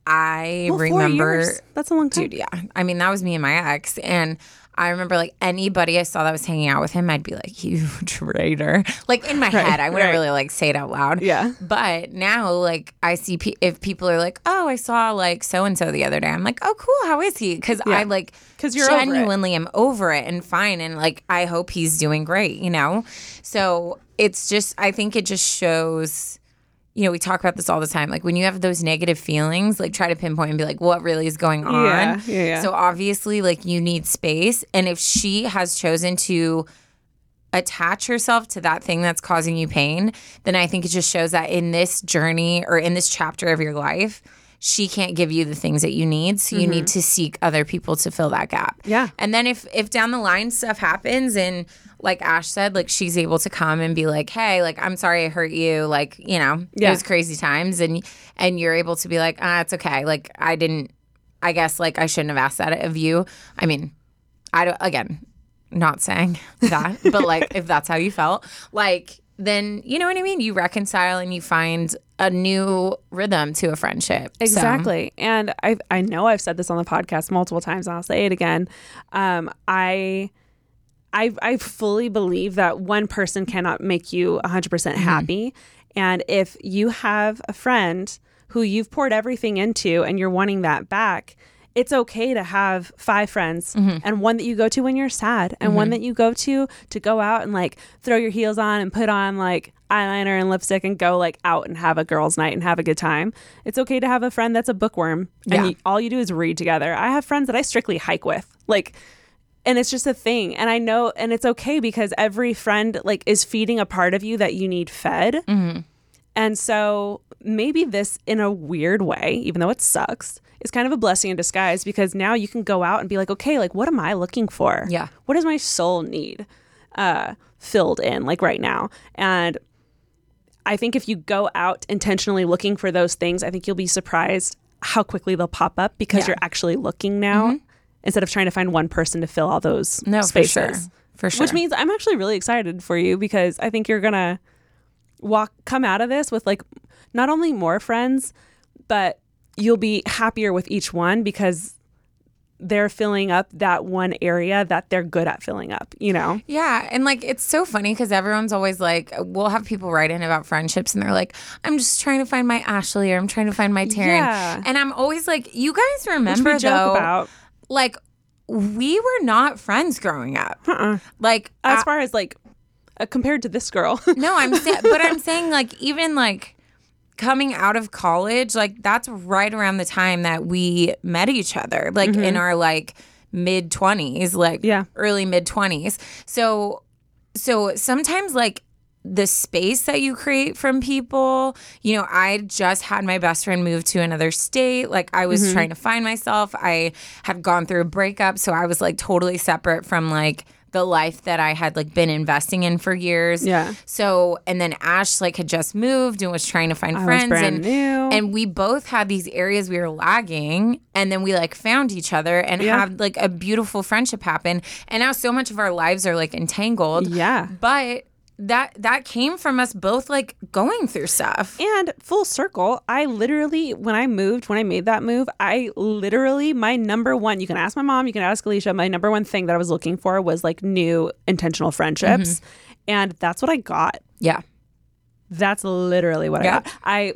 I Well, 4 remember, years. That's a long time. dude, yeah. I mean, that was me and my ex. And I remember like anybody I saw that was hanging out with him, I'd be like, you traitor. Like in my head, I wouldn't really like say it out loud. Yeah. But now like I see if people are like, oh, I saw like so-and-so the other day. I'm like, oh, cool. How is he? Because I like 'Cause you're over it. genuinely am over it and fine. And like, I hope he's doing great, you know? So it's just, I think it just shows, you know, we talk about this all the time. Like when you have those negative feelings, like try to pinpoint and be like, what really is going on? Yeah. So obviously, like you need space. And if she has chosen to attach herself to that thing that's causing you pain, then I think it just shows that in this journey or in this chapter of your life, she can't give you the things that you need. So you need to seek other people to fill that gap. Yeah. And then if down the line stuff happens and like Ash said, like she's able to come and be like, hey, like, I'm sorry I hurt you. Like, you know, it was crazy times. And you're able to be like, it's okay. Like, I guess like I shouldn't have asked that of you. I mean, not saying that, but like if that's how you felt, like, then you know what I mean? You reconcile and you find a new rhythm to a friendship. Exactly. And I know I've said this on the podcast multiple times, and I'll say it again. I fully believe that one person cannot make you 100% happy. And if you have a friend who you've poured everything into and you're wanting that back, it's okay to have 5 friends and one that you go to when you're sad and one that you go to go out and like throw your heels on and put on like eyeliner and lipstick and go like out and have a girls' night and have a good time. It's okay to have a friend that's a bookworm and all you do is read together. I have friends that I strictly hike with, like, and it's just a thing. And I know, and it's okay because every friend like is feeding a part of you that you need fed. And so maybe this, in a weird way, even though it sucks, is kind of a blessing in disguise, because now you can go out and be like, okay, like what am I looking for? Yeah. What does my soul need filled in like right now? And I think if you go out intentionally looking for those things, I think you'll be surprised how quickly they'll pop up because you're actually looking now instead of trying to find one person to fill all those spaces. For sure. Which means I'm actually really excited for you, because I think you're going to come out of this with like not only more friends, but you'll be happier with each one because they're filling up that one area that they're good at filling up, you know? Yeah. And like, it's so funny because everyone's always like, we'll have people write in about friendships and they're like, I'm just trying to find my Ashley, or I'm trying to find my Taryn. Yeah. And I'm always like, you guys remember Which we joke about. like we were not friends growing up. Like As far as like compared to this girl. No, I'm saying like even like coming out of college, like that's right around the time that we met each other, like in our like mid 20s, like early mid 20s. So sometimes like the space that you create from people, you know, I just had my best friend move to another state. Like I was trying to find myself. I had gone through a breakup. So I was like totally separate from like the life that I had like been investing in for years. Yeah. So, and then Ash like had just moved and was trying to find friends. Was brand new. And we both had these areas we were lagging, and then we like found each other and had like a beautiful friendship happen. And now so much of our lives are like entangled. Yeah. But that came from us both like going through stuff. And full circle, I literally, when I made that move, my number one, you can ask my mom, you can ask Alicia, my number one thing that I was looking for was like new intentional friendships. And that's what I got. Yeah. That's literally what I got.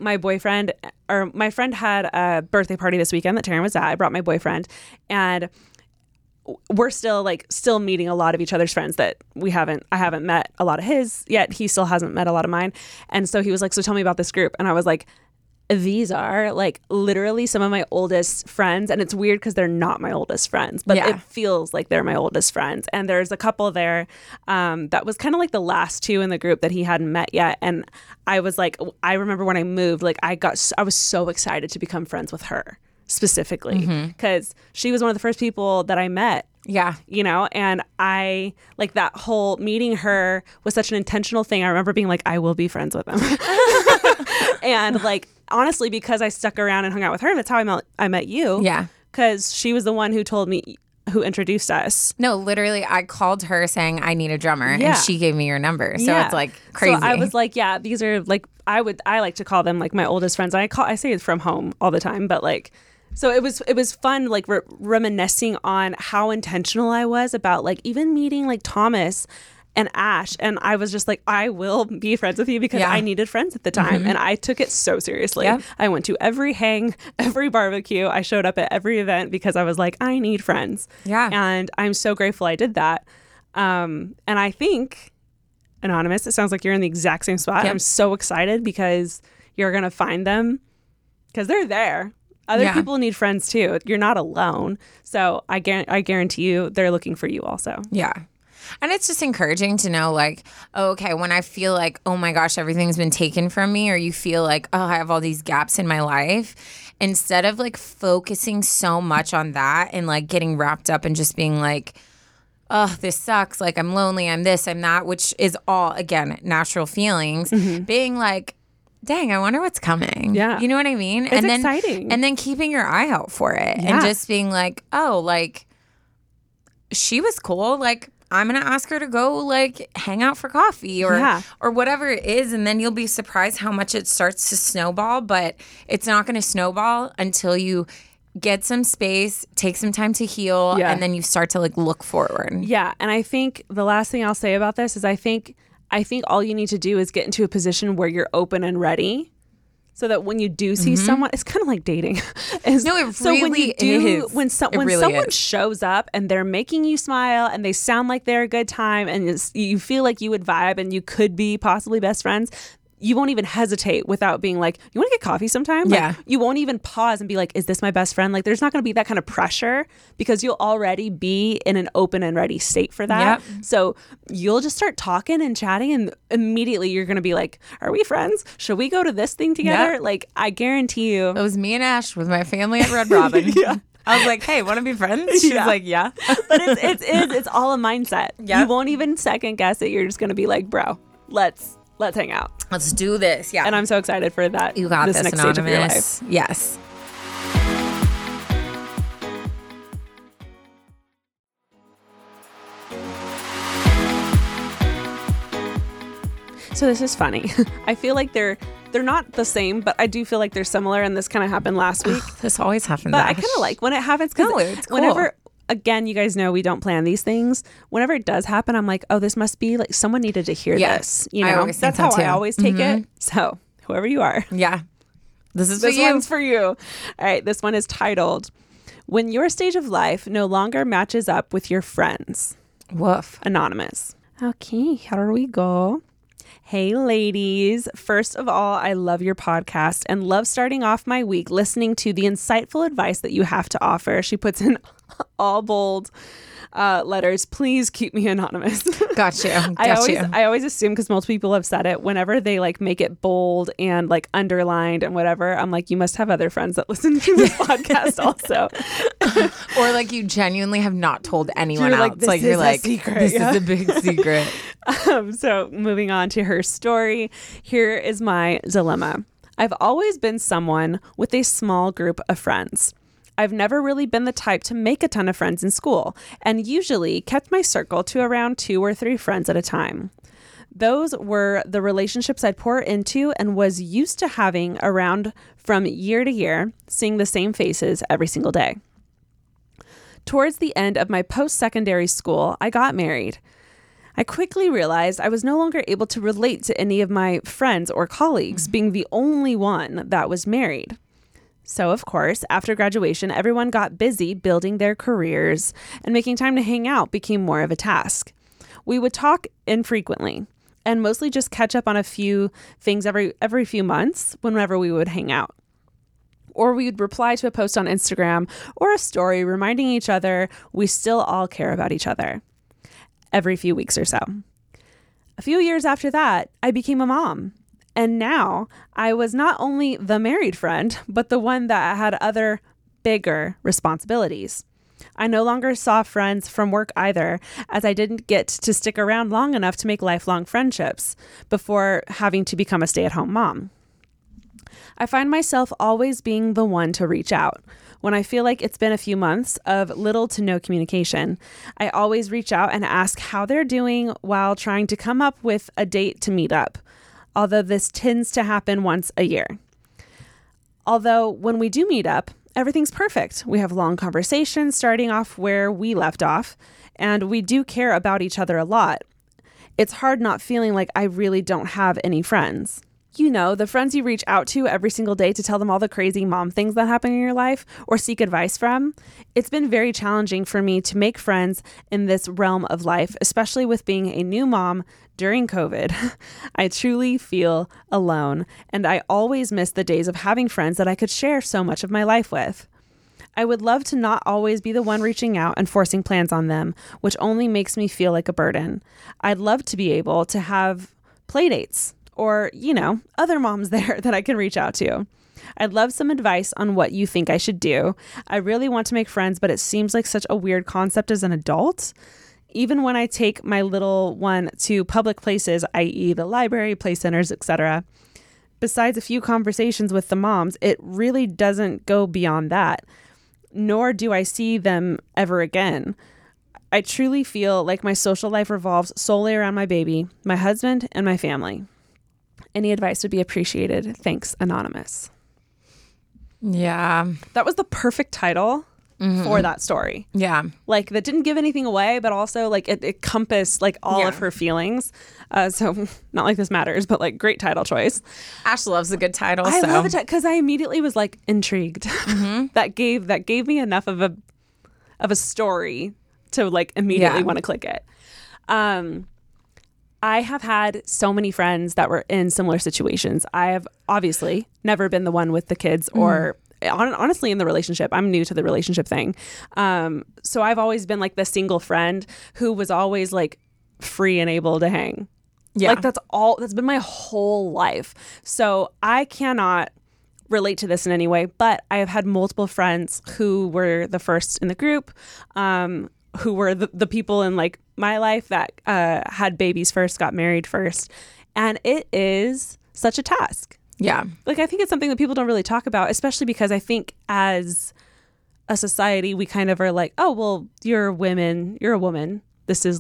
My friend had a birthday party this weekend that Taryn was at. I brought my boyfriend, and we're still meeting a lot of each other's friends that I haven't met a lot of his yet. He still hasn't met a lot of mine. And so he was like, so tell me about this group. And I was like, these are like literally some of my oldest friends. And it's weird because they're not my oldest friends, but it feels like they're my oldest friends. And there's a couple there that was kind of like the last 2 in the group that he hadn't met yet. And I was like, I remember when I moved, like I was so excited to become friends with her specifically because she was one of the first people that I met. Yeah. You know, and I like that whole meeting her was such an intentional thing. I remember being like, I will be friends with them. And like, honestly, because I stuck around and hung out with her, that's how I met you. Yeah. Because she was the one who told me, who introduced us. No, literally, I called her saying I need a drummer, Yeah. and she gave me your number. So Yeah. it's like crazy. So I was like, yeah, these are like I like to call them like my oldest friends. I say it from home all the time, but like. So it was fun, like reminiscing on how intentional I was about like even meeting like Thomas and Ash. And I was just like, I will be friends with you because I needed friends at the time. And I took it so seriously. Yep. I went to every hang, every barbecue. I showed up at every event because I was like, I need friends. Yeah. And I'm so grateful I did that. And I think, Anonymous, it sounds like you're in the exact same spot. Yep. I'm so excited because you're going to find them because they're there. Other people need friends too. You're not alone. So I guarantee you they're looking for you also. Yeah. And it's just encouraging to know, like, oh, okay, when I feel like, oh my gosh, everything's been taken from me, or you feel like, oh, I have all these gaps in my life, instead of like focusing so much on that and like getting wrapped up and just being like, oh, this sucks, like I'm lonely, I'm this, I'm that, which is all, again, natural feelings, being like, dang, I wonder what's coming. Yeah. You know what I mean? It's exciting. And then keeping your eye out for it and just being like, oh, like, she was cool. Like, I'm going to ask her to go, like, hang out for coffee or whatever it is. And then you'll be surprised how much it starts to snowball. But it's not going to snowball until you get some space, take some time to heal, and then you start to, like, look forward. Yeah. And I think the last thing I'll say about this is I think all you need to do is get into a position where you're open and ready so that when you do see someone, it's kind of like dating. When someone shows up and they're making you smile and they sound like they're a good time and you feel like you would vibe and you could be possibly best friends, you won't even hesitate without being like, you want to get coffee sometime? Yeah. Like, you won't even pause and be like, is this my best friend? Like, there's not going to be that kind of pressure because you'll already be in an open and ready state for that. Yep. So you'll just start talking and chatting and immediately you're going to be like, are we friends? Should we go to this thing together? Yep. Like, I guarantee you. It was me and Ash with my family at Red Robin. I was like, hey, want to be friends? She's like, yeah. But it's all a mindset. Yep. You won't even second guess it. You're just going to be like, bro, let's hang out. Let's do this. Yeah. And I'm so excited for that. You got this, next stage of your life. Anonymous. Yes. So this is funny. I feel like they're not the same, but I do feel like they're similar, and this kind of happened last week. This always happens. But I kind of like when it happens because it's cool. whenever, again, you guys know we don't plan these things. Whenever it does happen, I'm like, oh, this must be like someone needed to hear this. You know, I always think that's how that I too. always take it. So whoever you are, Yeah. This is this for you. one's for you. All right, this one is titled, "When Your Stage of Life No Longer Matches Up with Your Friends." Woof. Anonymous. Okay, here we go. Hey, ladies. First of all, I love your podcast and love starting off my week listening to the insightful advice that you have to offer. She puts in all bold letters. Please keep me anonymous. Got you. I always assume, because multiple people have said it, whenever they like make it bold and like underlined and whatever, I'm like, you must have other friends that listen to this podcast also. Or like you genuinely have not told anyone You're like, else. this Like is you're a like, secret, this yeah. is a big secret. So moving on to her story, here is my dilemma. I've always been someone with a small group of friends. I've never really been the type to make a ton of friends in school, and usually kept my circle to around 2 or 3 friends at a time. Those were the relationships I'd pour into and was used to having around from year to year, seeing the same faces every single day. Towards the end of my post-secondary school, I got married. I quickly realized I was no longer able to relate to any of my friends or colleagues, being the only one that was married. So, of course, after graduation, everyone got busy building their careers, and making time to hang out became more of a task. We would talk infrequently and mostly just catch up on a few things every few months whenever we would hang out. Or we would reply to a post on Instagram or a story reminding each other we still all care about each other every few weeks or so. A few years after that, I became a mom. And now I was not only the married friend, but the one that had other bigger responsibilities. I no longer saw friends from work either, as I didn't get to stick around long enough to make lifelong friendships before having to become a stay-at-home mom. I find myself always being the one to reach out, when I feel like it's been a few months of little to no communication. I always reach out and ask how they're doing while trying to come up with a date to meet up, although this tends to happen once a year. Although when we do meet up, everything's perfect. We have long conversations starting off where we left off, and we do care about each other a lot. It's hard not feeling like I really don't have any friends. You know, the friends you reach out to every single day to tell them all the crazy mom things that happen in your life or seek advice from. It's been very challenging for me to make friends in this realm of life, especially with being a new mom during COVID. I truly feel alone, and I always miss the days of having friends that I could share so much of my life with. I would love to not always be the one reaching out and forcing plans on them, which only makes me feel like a burden. I'd love to be able to have play dates or, you know, other moms there that I can reach out to. I'd love some advice on what you think I should do. I really want to make friends, but it seems like such a weird concept as an adult. Even when I take my little one to public places, i.e. the library, play centers, etc., besides a few conversations with the moms, it really doesn't go beyond that. Nor do I see them ever again. I truly feel like my social life revolves solely around my baby, my husband, and my family. Any advice would be appreciated. Thanks, Anonymous. Yeah. That was the perfect title for that story. Yeah. Like, that didn't give anything away, but also like it encompassed like all of her feelings. So not like this matters, but like great title choice. Ash loves a good title. I so. love it because I immediately was like intrigued. That gave me enough of a story to like immediately want to click it. I have had so many friends that were in similar situations. I have obviously never been the one with the kids or honestly in the relationship. I'm new to the relationship thing. So I've always been like the single friend who was always like free and able to hang. Yeah. Like that's been my whole life. So I cannot relate to this in any way, but I have had multiple friends who were the first in the group, who were the people in like my life that had babies first, got married first. And it is such a task. Yeah. Like, I think it's something that people don't really talk about, especially because I think as a society, we kind of are like, oh, well, you're a woman. This is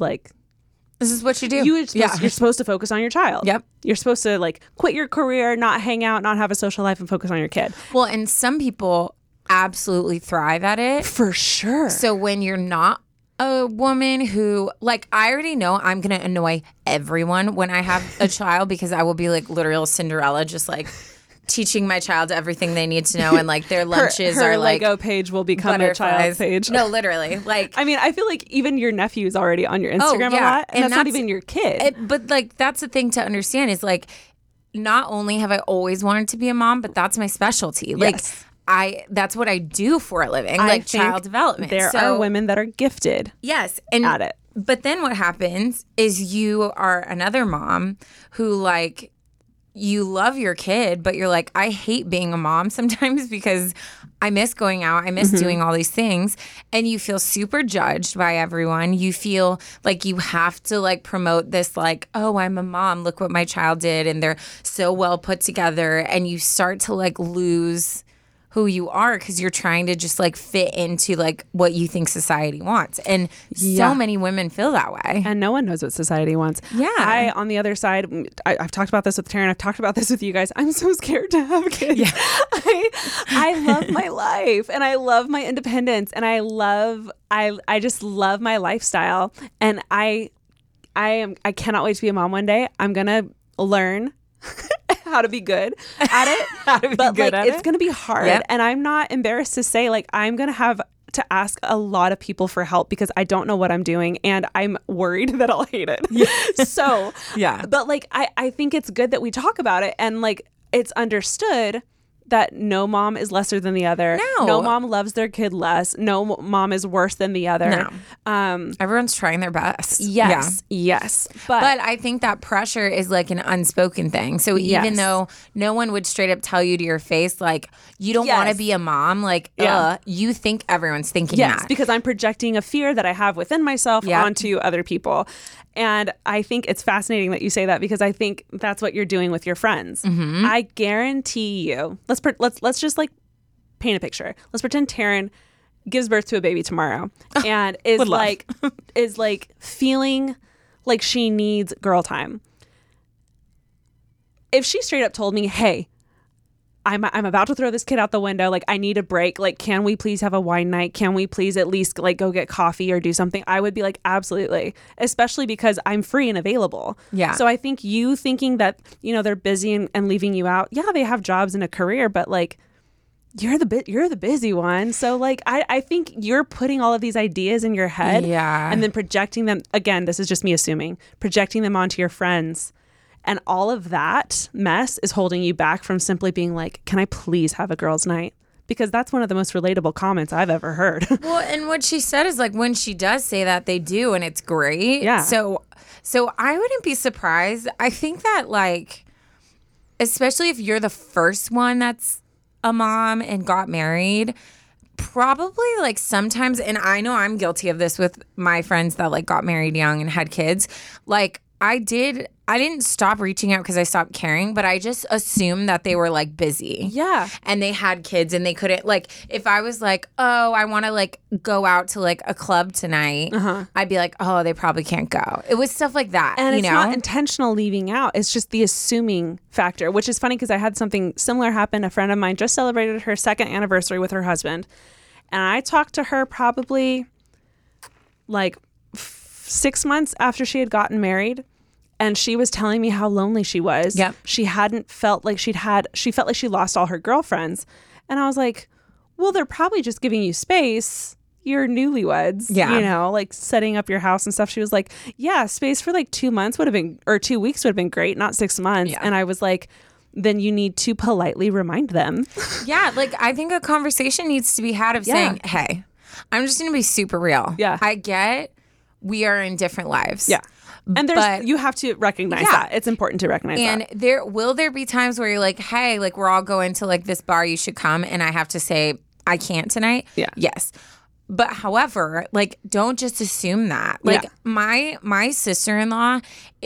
what you do. You're supposed to focus on your child. Yep. You're supposed to like quit your career, not hang out, not have a social life, and focus on your kid. Well, and some people absolutely thrive at it. For sure. So when you're not a woman who, like, I already know I'm going to annoy everyone when I have a child because I will be like literal Cinderella, just like teaching my child everything they need to know. And like their lunches her are like Lego page will become a child's page. No, literally. Like, I mean, I feel like even your nephew is already on your Instagram a lot. And that's not even your kid. But like, that's the thing to understand is like, not only have I always wanted to be a mom, but that's my specialty. Yes. Like, that's what I do for a living, like child development. There are women that are gifted at it. But then what happens is you are another mom who, like, you love your kid, but you're like, I hate being a mom sometimes because I miss going out. I miss doing all these things. And you feel super judged by everyone. You feel like you have to like promote this like, oh, I'm a mom. Look what my child did. And they're so well put together. And you start to like lose who you are because you're trying to just like fit into like what you think society wants. And so many women feel that way. And no one knows what society wants. Yeah. I, on the other side, I've talked about this with Taryn. I've talked about this with you guys. I'm so scared to have kids. Yeah. I love my life and I love my independence and I just love my lifestyle. And I cannot wait to be a mom one day. I'm going to learn how to be good at it. But like, it's going to be hard. Yep. And I'm not embarrassed to say, like, I'm going to have to ask a lot of people for help because I don't know what I'm doing and I'm worried that I'll hate it. Yeah. So, but like, I think it's good that we talk about it and like, it's understood that no mom is lesser than the other. No mom loves their kid less. No mom is worse than the other. No. Everyone's trying their best. Yes. Yes. But I think that pressure is like an unspoken thing. So even though no one would straight up tell you to your face, like, you don't want to be a mom, like, you think everyone's thinking that. Yes, because I'm projecting a fear that I have within myself onto other people. And I think it's fascinating that you say that because I think that's what you're doing with your friends. I guarantee you. Let's just like paint a picture. Let's pretend Taryn gives birth to a baby tomorrow and is Would love. like feeling like she needs girl time. If she straight up told me, hey, I'm about to throw this kid out the window. Like, I need a break. Like, can we please have a wine night? Can we please at least like go get coffee or do something? I would be like, absolutely. Especially because I'm free and available. Yeah. So I think you thinking that, you know, they're busy and leaving you out. Yeah, they have jobs and a career, but like, you're the busy one. So like, I think you're putting all of these ideas in your head. Yeah. And then projecting them. Again, this is just me assuming. Projecting them onto your friends. And all of that mess is holding you back from simply being like, can I please have a girls' night? Because that's one of the most relatable comments I've ever heard. Well, and what she said is like when she does say that, they do, and it's great. Yeah. So I wouldn't be surprised. I think that like, especially if you're the first one that's a mom and got married, probably like sometimes, and I know I'm guilty of this with my friends that like got married young and had kids. Like I didn't stop reaching out because I stopped caring, but I just assumed that they were like busy. Yeah. And they had kids and they couldn't, like, if I was like, oh, I want to like go out to like a club tonight, I'd be like, oh, they probably can't go. It was stuff like that. And you it's know? not intentional leaving out. It's just the assuming factor, which is funny because I had something similar happen. A friend of mine just celebrated her 2nd anniversary with her husband. And I talked to her probably like 6 months after she had gotten married. And she was telling me how lonely she was. Yep. She hadn't felt like she felt like she lost all her girlfriends. And I was like, well, they're probably just giving you space. You're newlyweds, Yeah. you know, like setting up your house and stuff. She was like, yeah, space for like 2 months would have been, or 2 weeks would have been great, not 6 months. Yeah. And I was like, then you need to politely remind them. Yeah, like I think a conversation needs to be had of saying, hey, I'm just going to be super real. Yeah. I get we are in different lives. Yeah. And you have to recognize Yeah. that. It's important to recognize And that. there be times where you're like, hey, like we're all going to like this bar, you should come, and I have to say I can't tonight. Yeah. Yes. But however, like don't just assume that. Like Yeah. my sister-in-law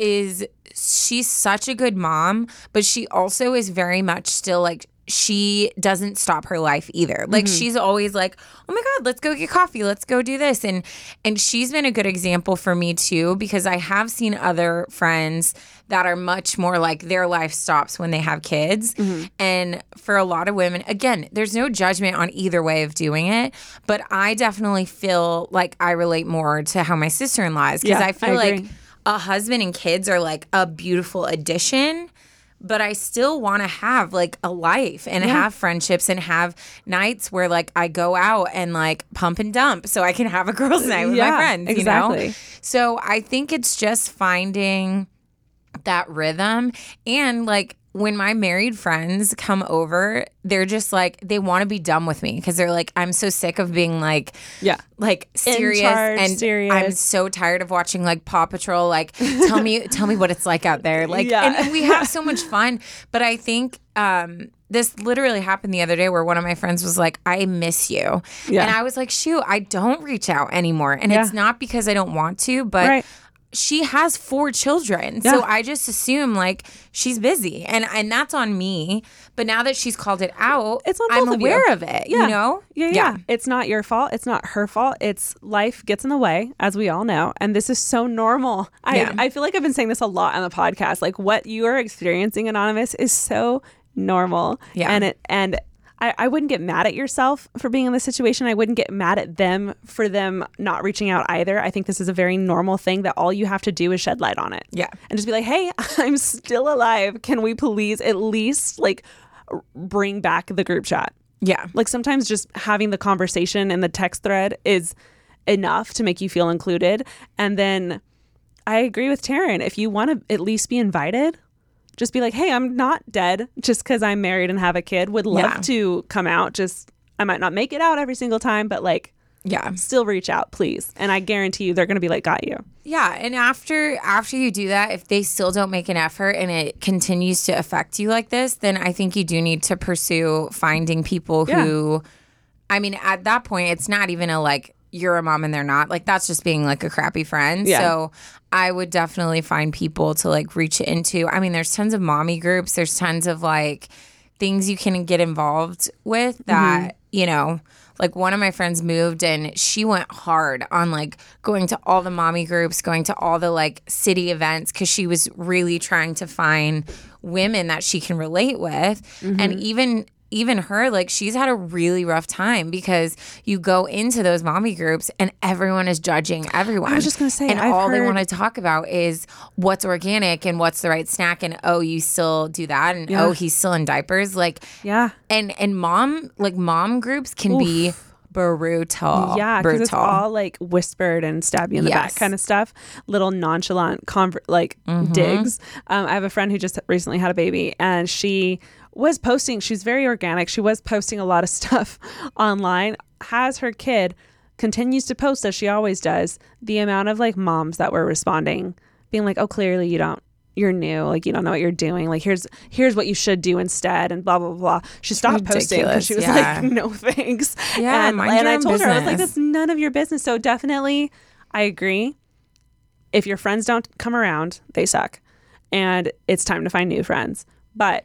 she's such a good mom, but she also is very much still like she doesn't stop her life either. Like she's always like, oh my God, let's go get coffee. Let's go do this. And she's been a good example for me too, because I have seen other friends that are much more like their life stops when they have kids. And for a lot of women, again, there's no judgment on either way of doing it, but I definitely feel like I relate more to how my sister-in-law is, because Yeah, I feel I like agree. a husband and kids are like a beautiful addition, but I still want to have like a life and have friendships and have nights where like I go out and like pump and dump so I can have a girls' night with my friends, exactly. you know? So I think it's just finding that rhythm. And like when my married friends come over, they're just like, they want to be done with me because they're like, I'm so sick of being like, Yeah. like serious, charge, and serious. I'm so tired of watching like Paw Patrol. Like, tell me what it's like out there. Like, Yeah. and we have so much fun. But I think this literally happened the other day where one of my friends was like, I miss you. Yeah. And I was like, shoot, I don't reach out anymore. And Yeah. it's not because I don't want to, but Right. she has 4 children. Yeah. So I just assume like she's busy, and that's on me. But now that she's called it out, It's on I'm both of you. aware of it, you know? Yeah. It's not your fault. It's not her fault. It's life gets in the way, as we all know. And this is so normal. Yeah. I feel like I've been saying this a lot on the podcast. Like what you are experiencing, Anonymous, is so normal. Yeah. And I wouldn't get mad at yourself for being in this situation. I wouldn't get mad at them for them not reaching out either. I think this is a very normal thing that all you have to do is shed light on it. Yeah. And just be like, hey, I'm still alive. Can we please at least like bring back the group chat? Yeah. Like sometimes just having the conversation in the text thread is enough to make you feel included. And then I agree with Taryn. If you want to at least be invited, just be like, hey, I'm not dead just because I'm married and have a kid. Would love Yeah. to come out. Just, I might not make it out every single time, but like, Yeah. still reach out, please. And I guarantee you they're going to be like, got you. Yeah. And after you do that, if they still don't make an effort and it continues to affect you like this, then I think you do need to pursue finding people who, I mean, at that point, it's not even a like, you're a mom and they're not. Like, that's just being like a crappy friend. Yeah. So I would definitely find people to like reach into. I mean, there's tons of mommy groups. There's tons of like things you can get involved with that, you know, like one of my friends moved and she went hard on like going to all the mommy groups, going to all the like city events because she was really trying to find women that she can relate with. And even her, like she's had a really rough time because you go into those mommy groups and everyone is judging everyone. I was just going to say, and I've all they heard- want to talk about is what's organic and what's the right snack. And oh, you still do that. And oh, he's still in diapers. Like, Yeah. and mom groups can be brutal. Yeah, because it's all like whispered and stab you in the back Yes. kind of stuff. Little nonchalant digs. I have a friend who just recently had a baby, and she was posting. She's very organic. She was posting a lot of stuff online. Has her kid, continues to post as she always does. The amount of like moms that were responding, being like, "Oh, clearly you're new, like you don't know what you're doing, like here's what you should do instead," and blah blah blah. She stopped posting because she was like, "No thanks." Yeah, mind your I own told her, I was like, business. "That's none of your business." So definitely, I agree. If your friends don't come around, they suck, and it's time to find new friends. But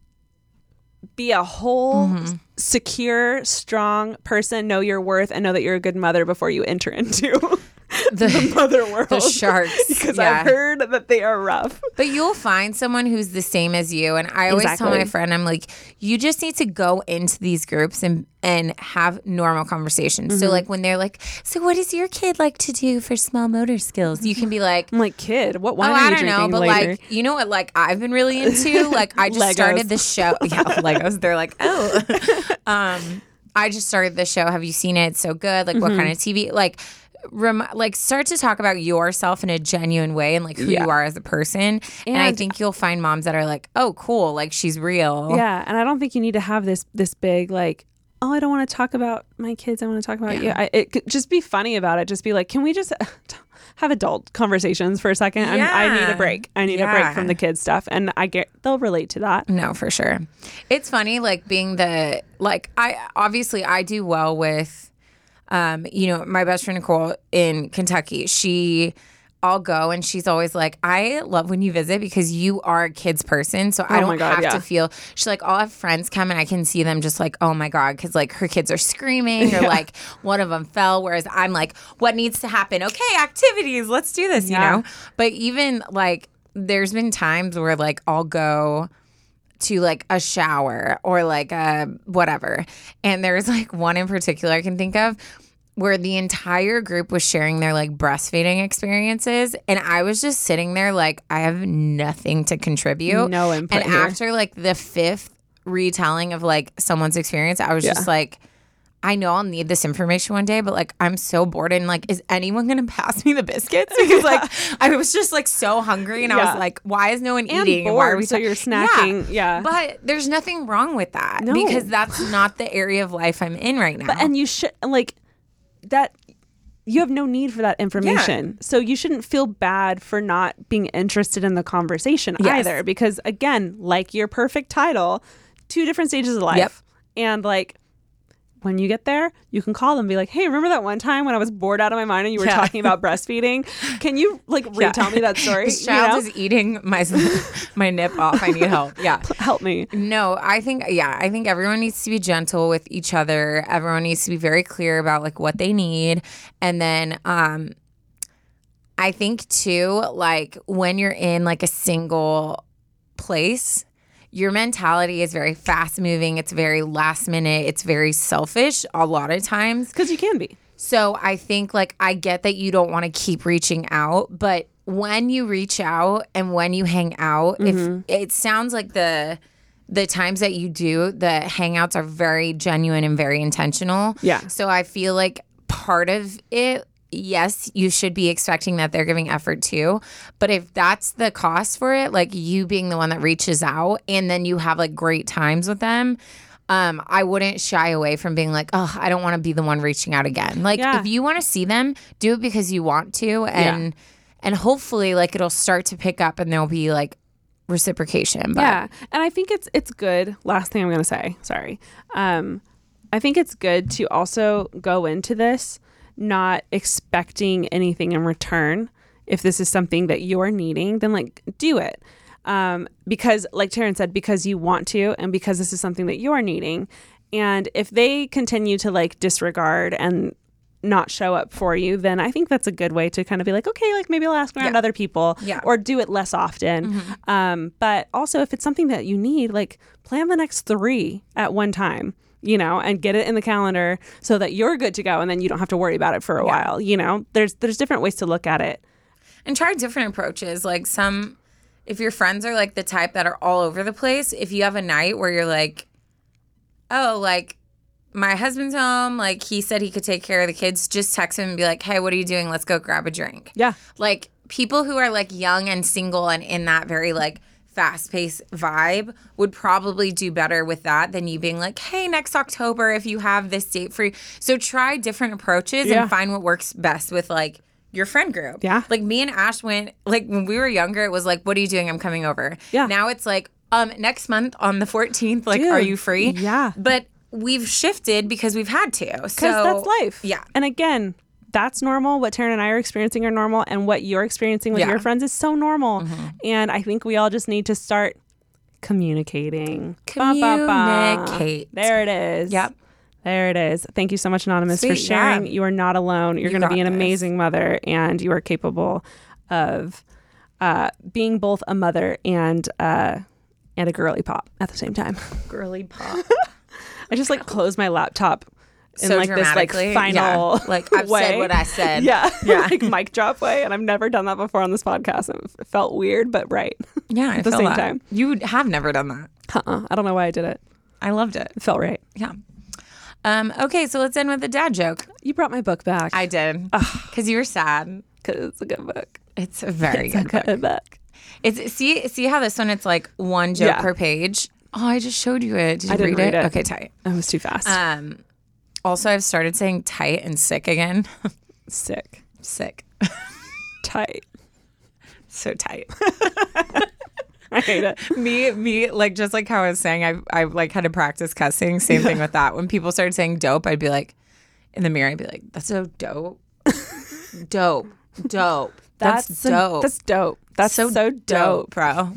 be a whole, secure, strong person. Know your worth and know that you're a good mother before you enter into the mother world. The sharks. Because Yeah. I've heard that they are rough. But you'll find someone who's the same as you. And I always tell Exactly. my friend, I'm like, you just need to go into these groups and have normal conversations. So like when they're like, so what does your kid like to do for small motor skills? You can be like, I'm like, kid, what wine oh, are you I don't drinking know, but later? like, you know what, like I've been really into, like I just Legos. started this show. Yeah, Legos. They're like, oh, I just started this show. Have you seen it? It's so good. Like what kind of TV? Like start to talk about yourself in a genuine way and like who you are as a person. And I think you'll find moms that are like, oh, cool. Like she's real. Yeah, and I don't think you need to have this big like, oh, I don't want to talk about my kids. I want to talk about you. It could just be funny about it. Just be like, can we just have adult conversations for a second? I need a break. I need a break from the kids stuff, and they'll relate to that. No, for sure. It's funny, like being I do well with, my best friend Nicole in Kentucky. I'll go and she's always like, I love when you visit because you are a kids person. So I don't have to feel, she's like, I'll have friends come and I can see them just like, oh my God. Cause like her kids are screaming or like one of them fell. Whereas I'm like, what needs to happen? Okay, activities, let's do this, you know? But even like, there's been times where like I'll go to like a shower or like a whatever. And there's like one in particular I can think of where the entire group was sharing their like breastfeeding experiences. And I was just sitting there like, I have nothing to contribute. No input And here. after like the fifth retelling of like someone's experience, I was just like, I know I'll need this information one day, but like I'm so bored and like, is anyone gonna pass me the biscuits? Because like I was just like so hungry and I was like, why is no one And eating? bored, Why are we so you're snacking. Yeah. But there's nothing wrong with that No. because that's not the area of life I'm in right now. And you should like that. You have no need for that information. So you shouldn't feel bad for not being interested in the conversation either. Because again, like your perfect title, 2 different stages of life. Yep. And like when you get there, you can call them and be like, hey, remember that one time when I was bored out of my mind and you were talking about breastfeeding? Can you like retell me that story? This child is eating my nip off. I need help. Yeah. Help me. No, I think everyone needs to be gentle with each other. Everyone needs to be very clear about like what they need. And then I think too, like when you're in like a single place, your mentality is very fast moving. It's very last minute. It's very selfish a lot of times. Because you can be. So I think like I get that you don't want to keep reaching out, but when you reach out and when you hang out, if it sounds like the times that you do, the hangouts are very genuine and very intentional. Yeah. So I feel like part of it, yes, you should be expecting that they're giving effort too. But if that's the cost for it, like you being the one that reaches out and then you have like great times with them, I wouldn't shy away from being like, oh, I don't want to be the one reaching out again. Like if you want to see them, do it because you want to. And hopefully like it'll start to pick up and there'll be like reciprocation. But Yeah. And I think it's good. Last thing I'm going to say, sorry. I think it's good to also go into this not expecting anything in return. If this is something that you're needing, then like do it. because like Taryn said, because you want to, and because this is something that you're needing. And if they continue to like disregard and not show up for you, then I think that's a good way to kind of be like, okay, like maybe I'll ask around other people or do it less often. But also if it's something that you need, like plan the next 3 at one time, you know, and get it in the calendar so that you're good to go. And then you don't have to worry about it for a while. You know, there's different ways to look at it. And try different approaches. Like if your friends are like the type that are all over the place, if you have a night where you're like, oh, like my husband's home, like he said he could take care of the kids, just text him and be like, hey, what are you doing? Let's go grab a drink. Yeah. Like people who are like young and single and in that very like fast-paced vibe would probably do better with that than you being like, hey, next October if you have this date free. So try different approaches and find what works best with like your friend group. Yeah. Like me and Ash went, like when we were younger, it was like, what are you doing? I'm coming over. Yeah. Now it's like, next month on the 14th, like, are you free? Yeah. But we've shifted because we've had to. Because that's life. Yeah. And again, that's normal. What Taryn and I are experiencing are normal. And what you're experiencing with your friends is so normal. And I think we all just need to start communicating. Communicate. There it is. Yep. There it is. Thank you so much, Anonymous, for Sweet, sharing. yeah. You are not alone. You're going to be an amazing mother, and you are capable of being both a mother and a girly pop at the same time. Girly pop. I just like close my laptop in So like this like dramatically. final Yeah. Like I've way. said what I said. Yeah. like mic drop way. And I've never done that before on this podcast. It felt weird, but right. Yeah. At the same time. You have never done that. I don't know why I did it. I loved it. It felt right. Yeah. Okay, so let's end with a dad joke. You brought my book back. I did. Because you were sad. Because it's a good book. It's a very It's a good book. It's see how this one, it's like one joke per page. Oh, I just showed you it. Did you didn't read it. Okay, tight. That was too fast. Also, I've started saying tight and sick again. Sick. Sick. Tight. So tight. I hate it. Me, like just like how I was saying, I like had to practice cussing. Same thing with that. When people started saying dope, I'd be like, in the mirror, I'd be like, that's so dope. Dope. That's dope. That's dope. That's so dope, bro.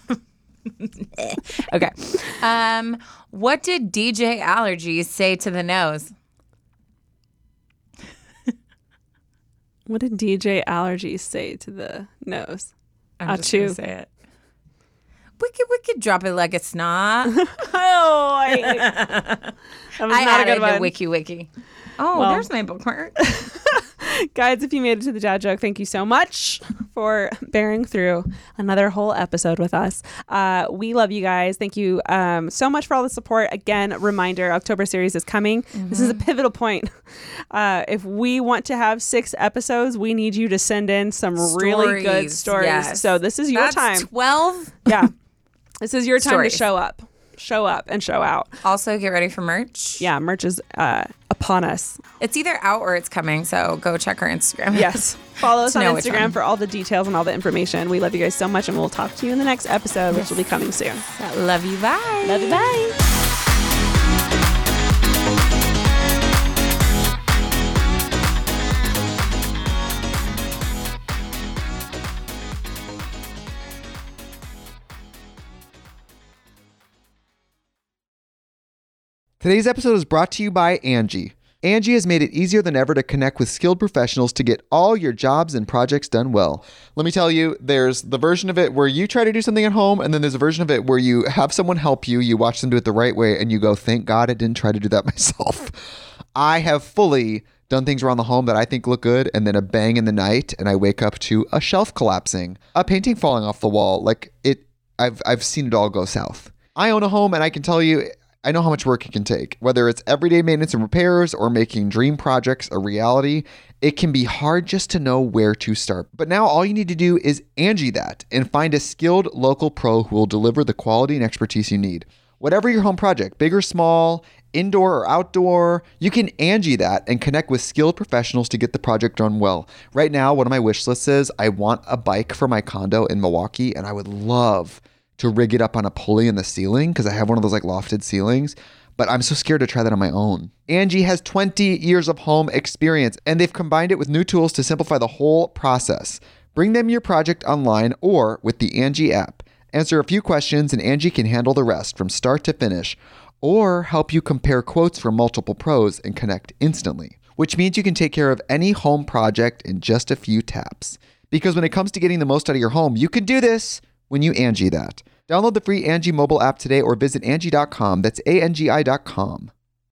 Okay. What did DJ Allergies say to the nose? What did DJ Allergies say to the nose? I'm just gonna say it. Wicked, drop it like a snot. That was I not a good added one. the wiki. Oh, Well. there's my bookmark. Guys, if you made it to the dad joke, thank you so much for bearing through another whole episode with us. We love you guys. Thank you so much for all the support. Again, reminder, October series is coming. This is a pivotal point. If we want to have 6 episodes, we need you to send in some really good stories. Yes. So this is your time. 12. Yeah. This is your time Stories. to show up. Show up and show out. Also, get ready for merch. Yeah, merch is upon us. It's either out or it's coming, so go check our Instagram. Yes. Follow us To on know which Instagram one. for all the details and all the information. We love you guys so much, and we'll talk to you in the next episode, which will be coming soon. Love you. Bye. Love you. Bye. Today's episode is brought to you by Angie. Angie has made it easier than ever to connect with skilled professionals to get all your jobs and projects done well. Let me tell you, there's the version of it where you try to do something at home, and then there's a version of it where you have someone help you, you watch them do it the right way, and you go, thank God I didn't try to do that myself. I have fully done things around the home that I think look good, and then a bang in the night, and I wake up to a shelf collapsing, a painting falling off the wall. Like I've seen it all go south. I own a home, and I can tell you, I know how much work it can take. Whether it's everyday maintenance and repairs or making dream projects a reality, it can be hard just to know where to start. But now all you need to do is Angie that and find a skilled local pro who will deliver the quality and expertise you need. Whatever your home project, big or small, indoor or outdoor, you can Angie that and connect with skilled professionals to get the project done well. Right now, one of my wish lists is I want a bike for my condo in Milwaukee, and I would love to rig it up on a pulley in the ceiling because I have one of those like lofted ceilings, but I'm so scared to try that on my own. Angie has 20 years of home experience, and they've combined it with new tools to simplify the whole process. Bring them your project online or with the Angie app. Answer a few questions and Angie can handle the rest from start to finish, or help you compare quotes from multiple pros and connect instantly, which means you can take care of any home project in just a few taps. Because when it comes to getting the most out of your home, you can do this when you Angie that. Download the free Angie mobile app today or visit Angie.com. That's ANGI.com.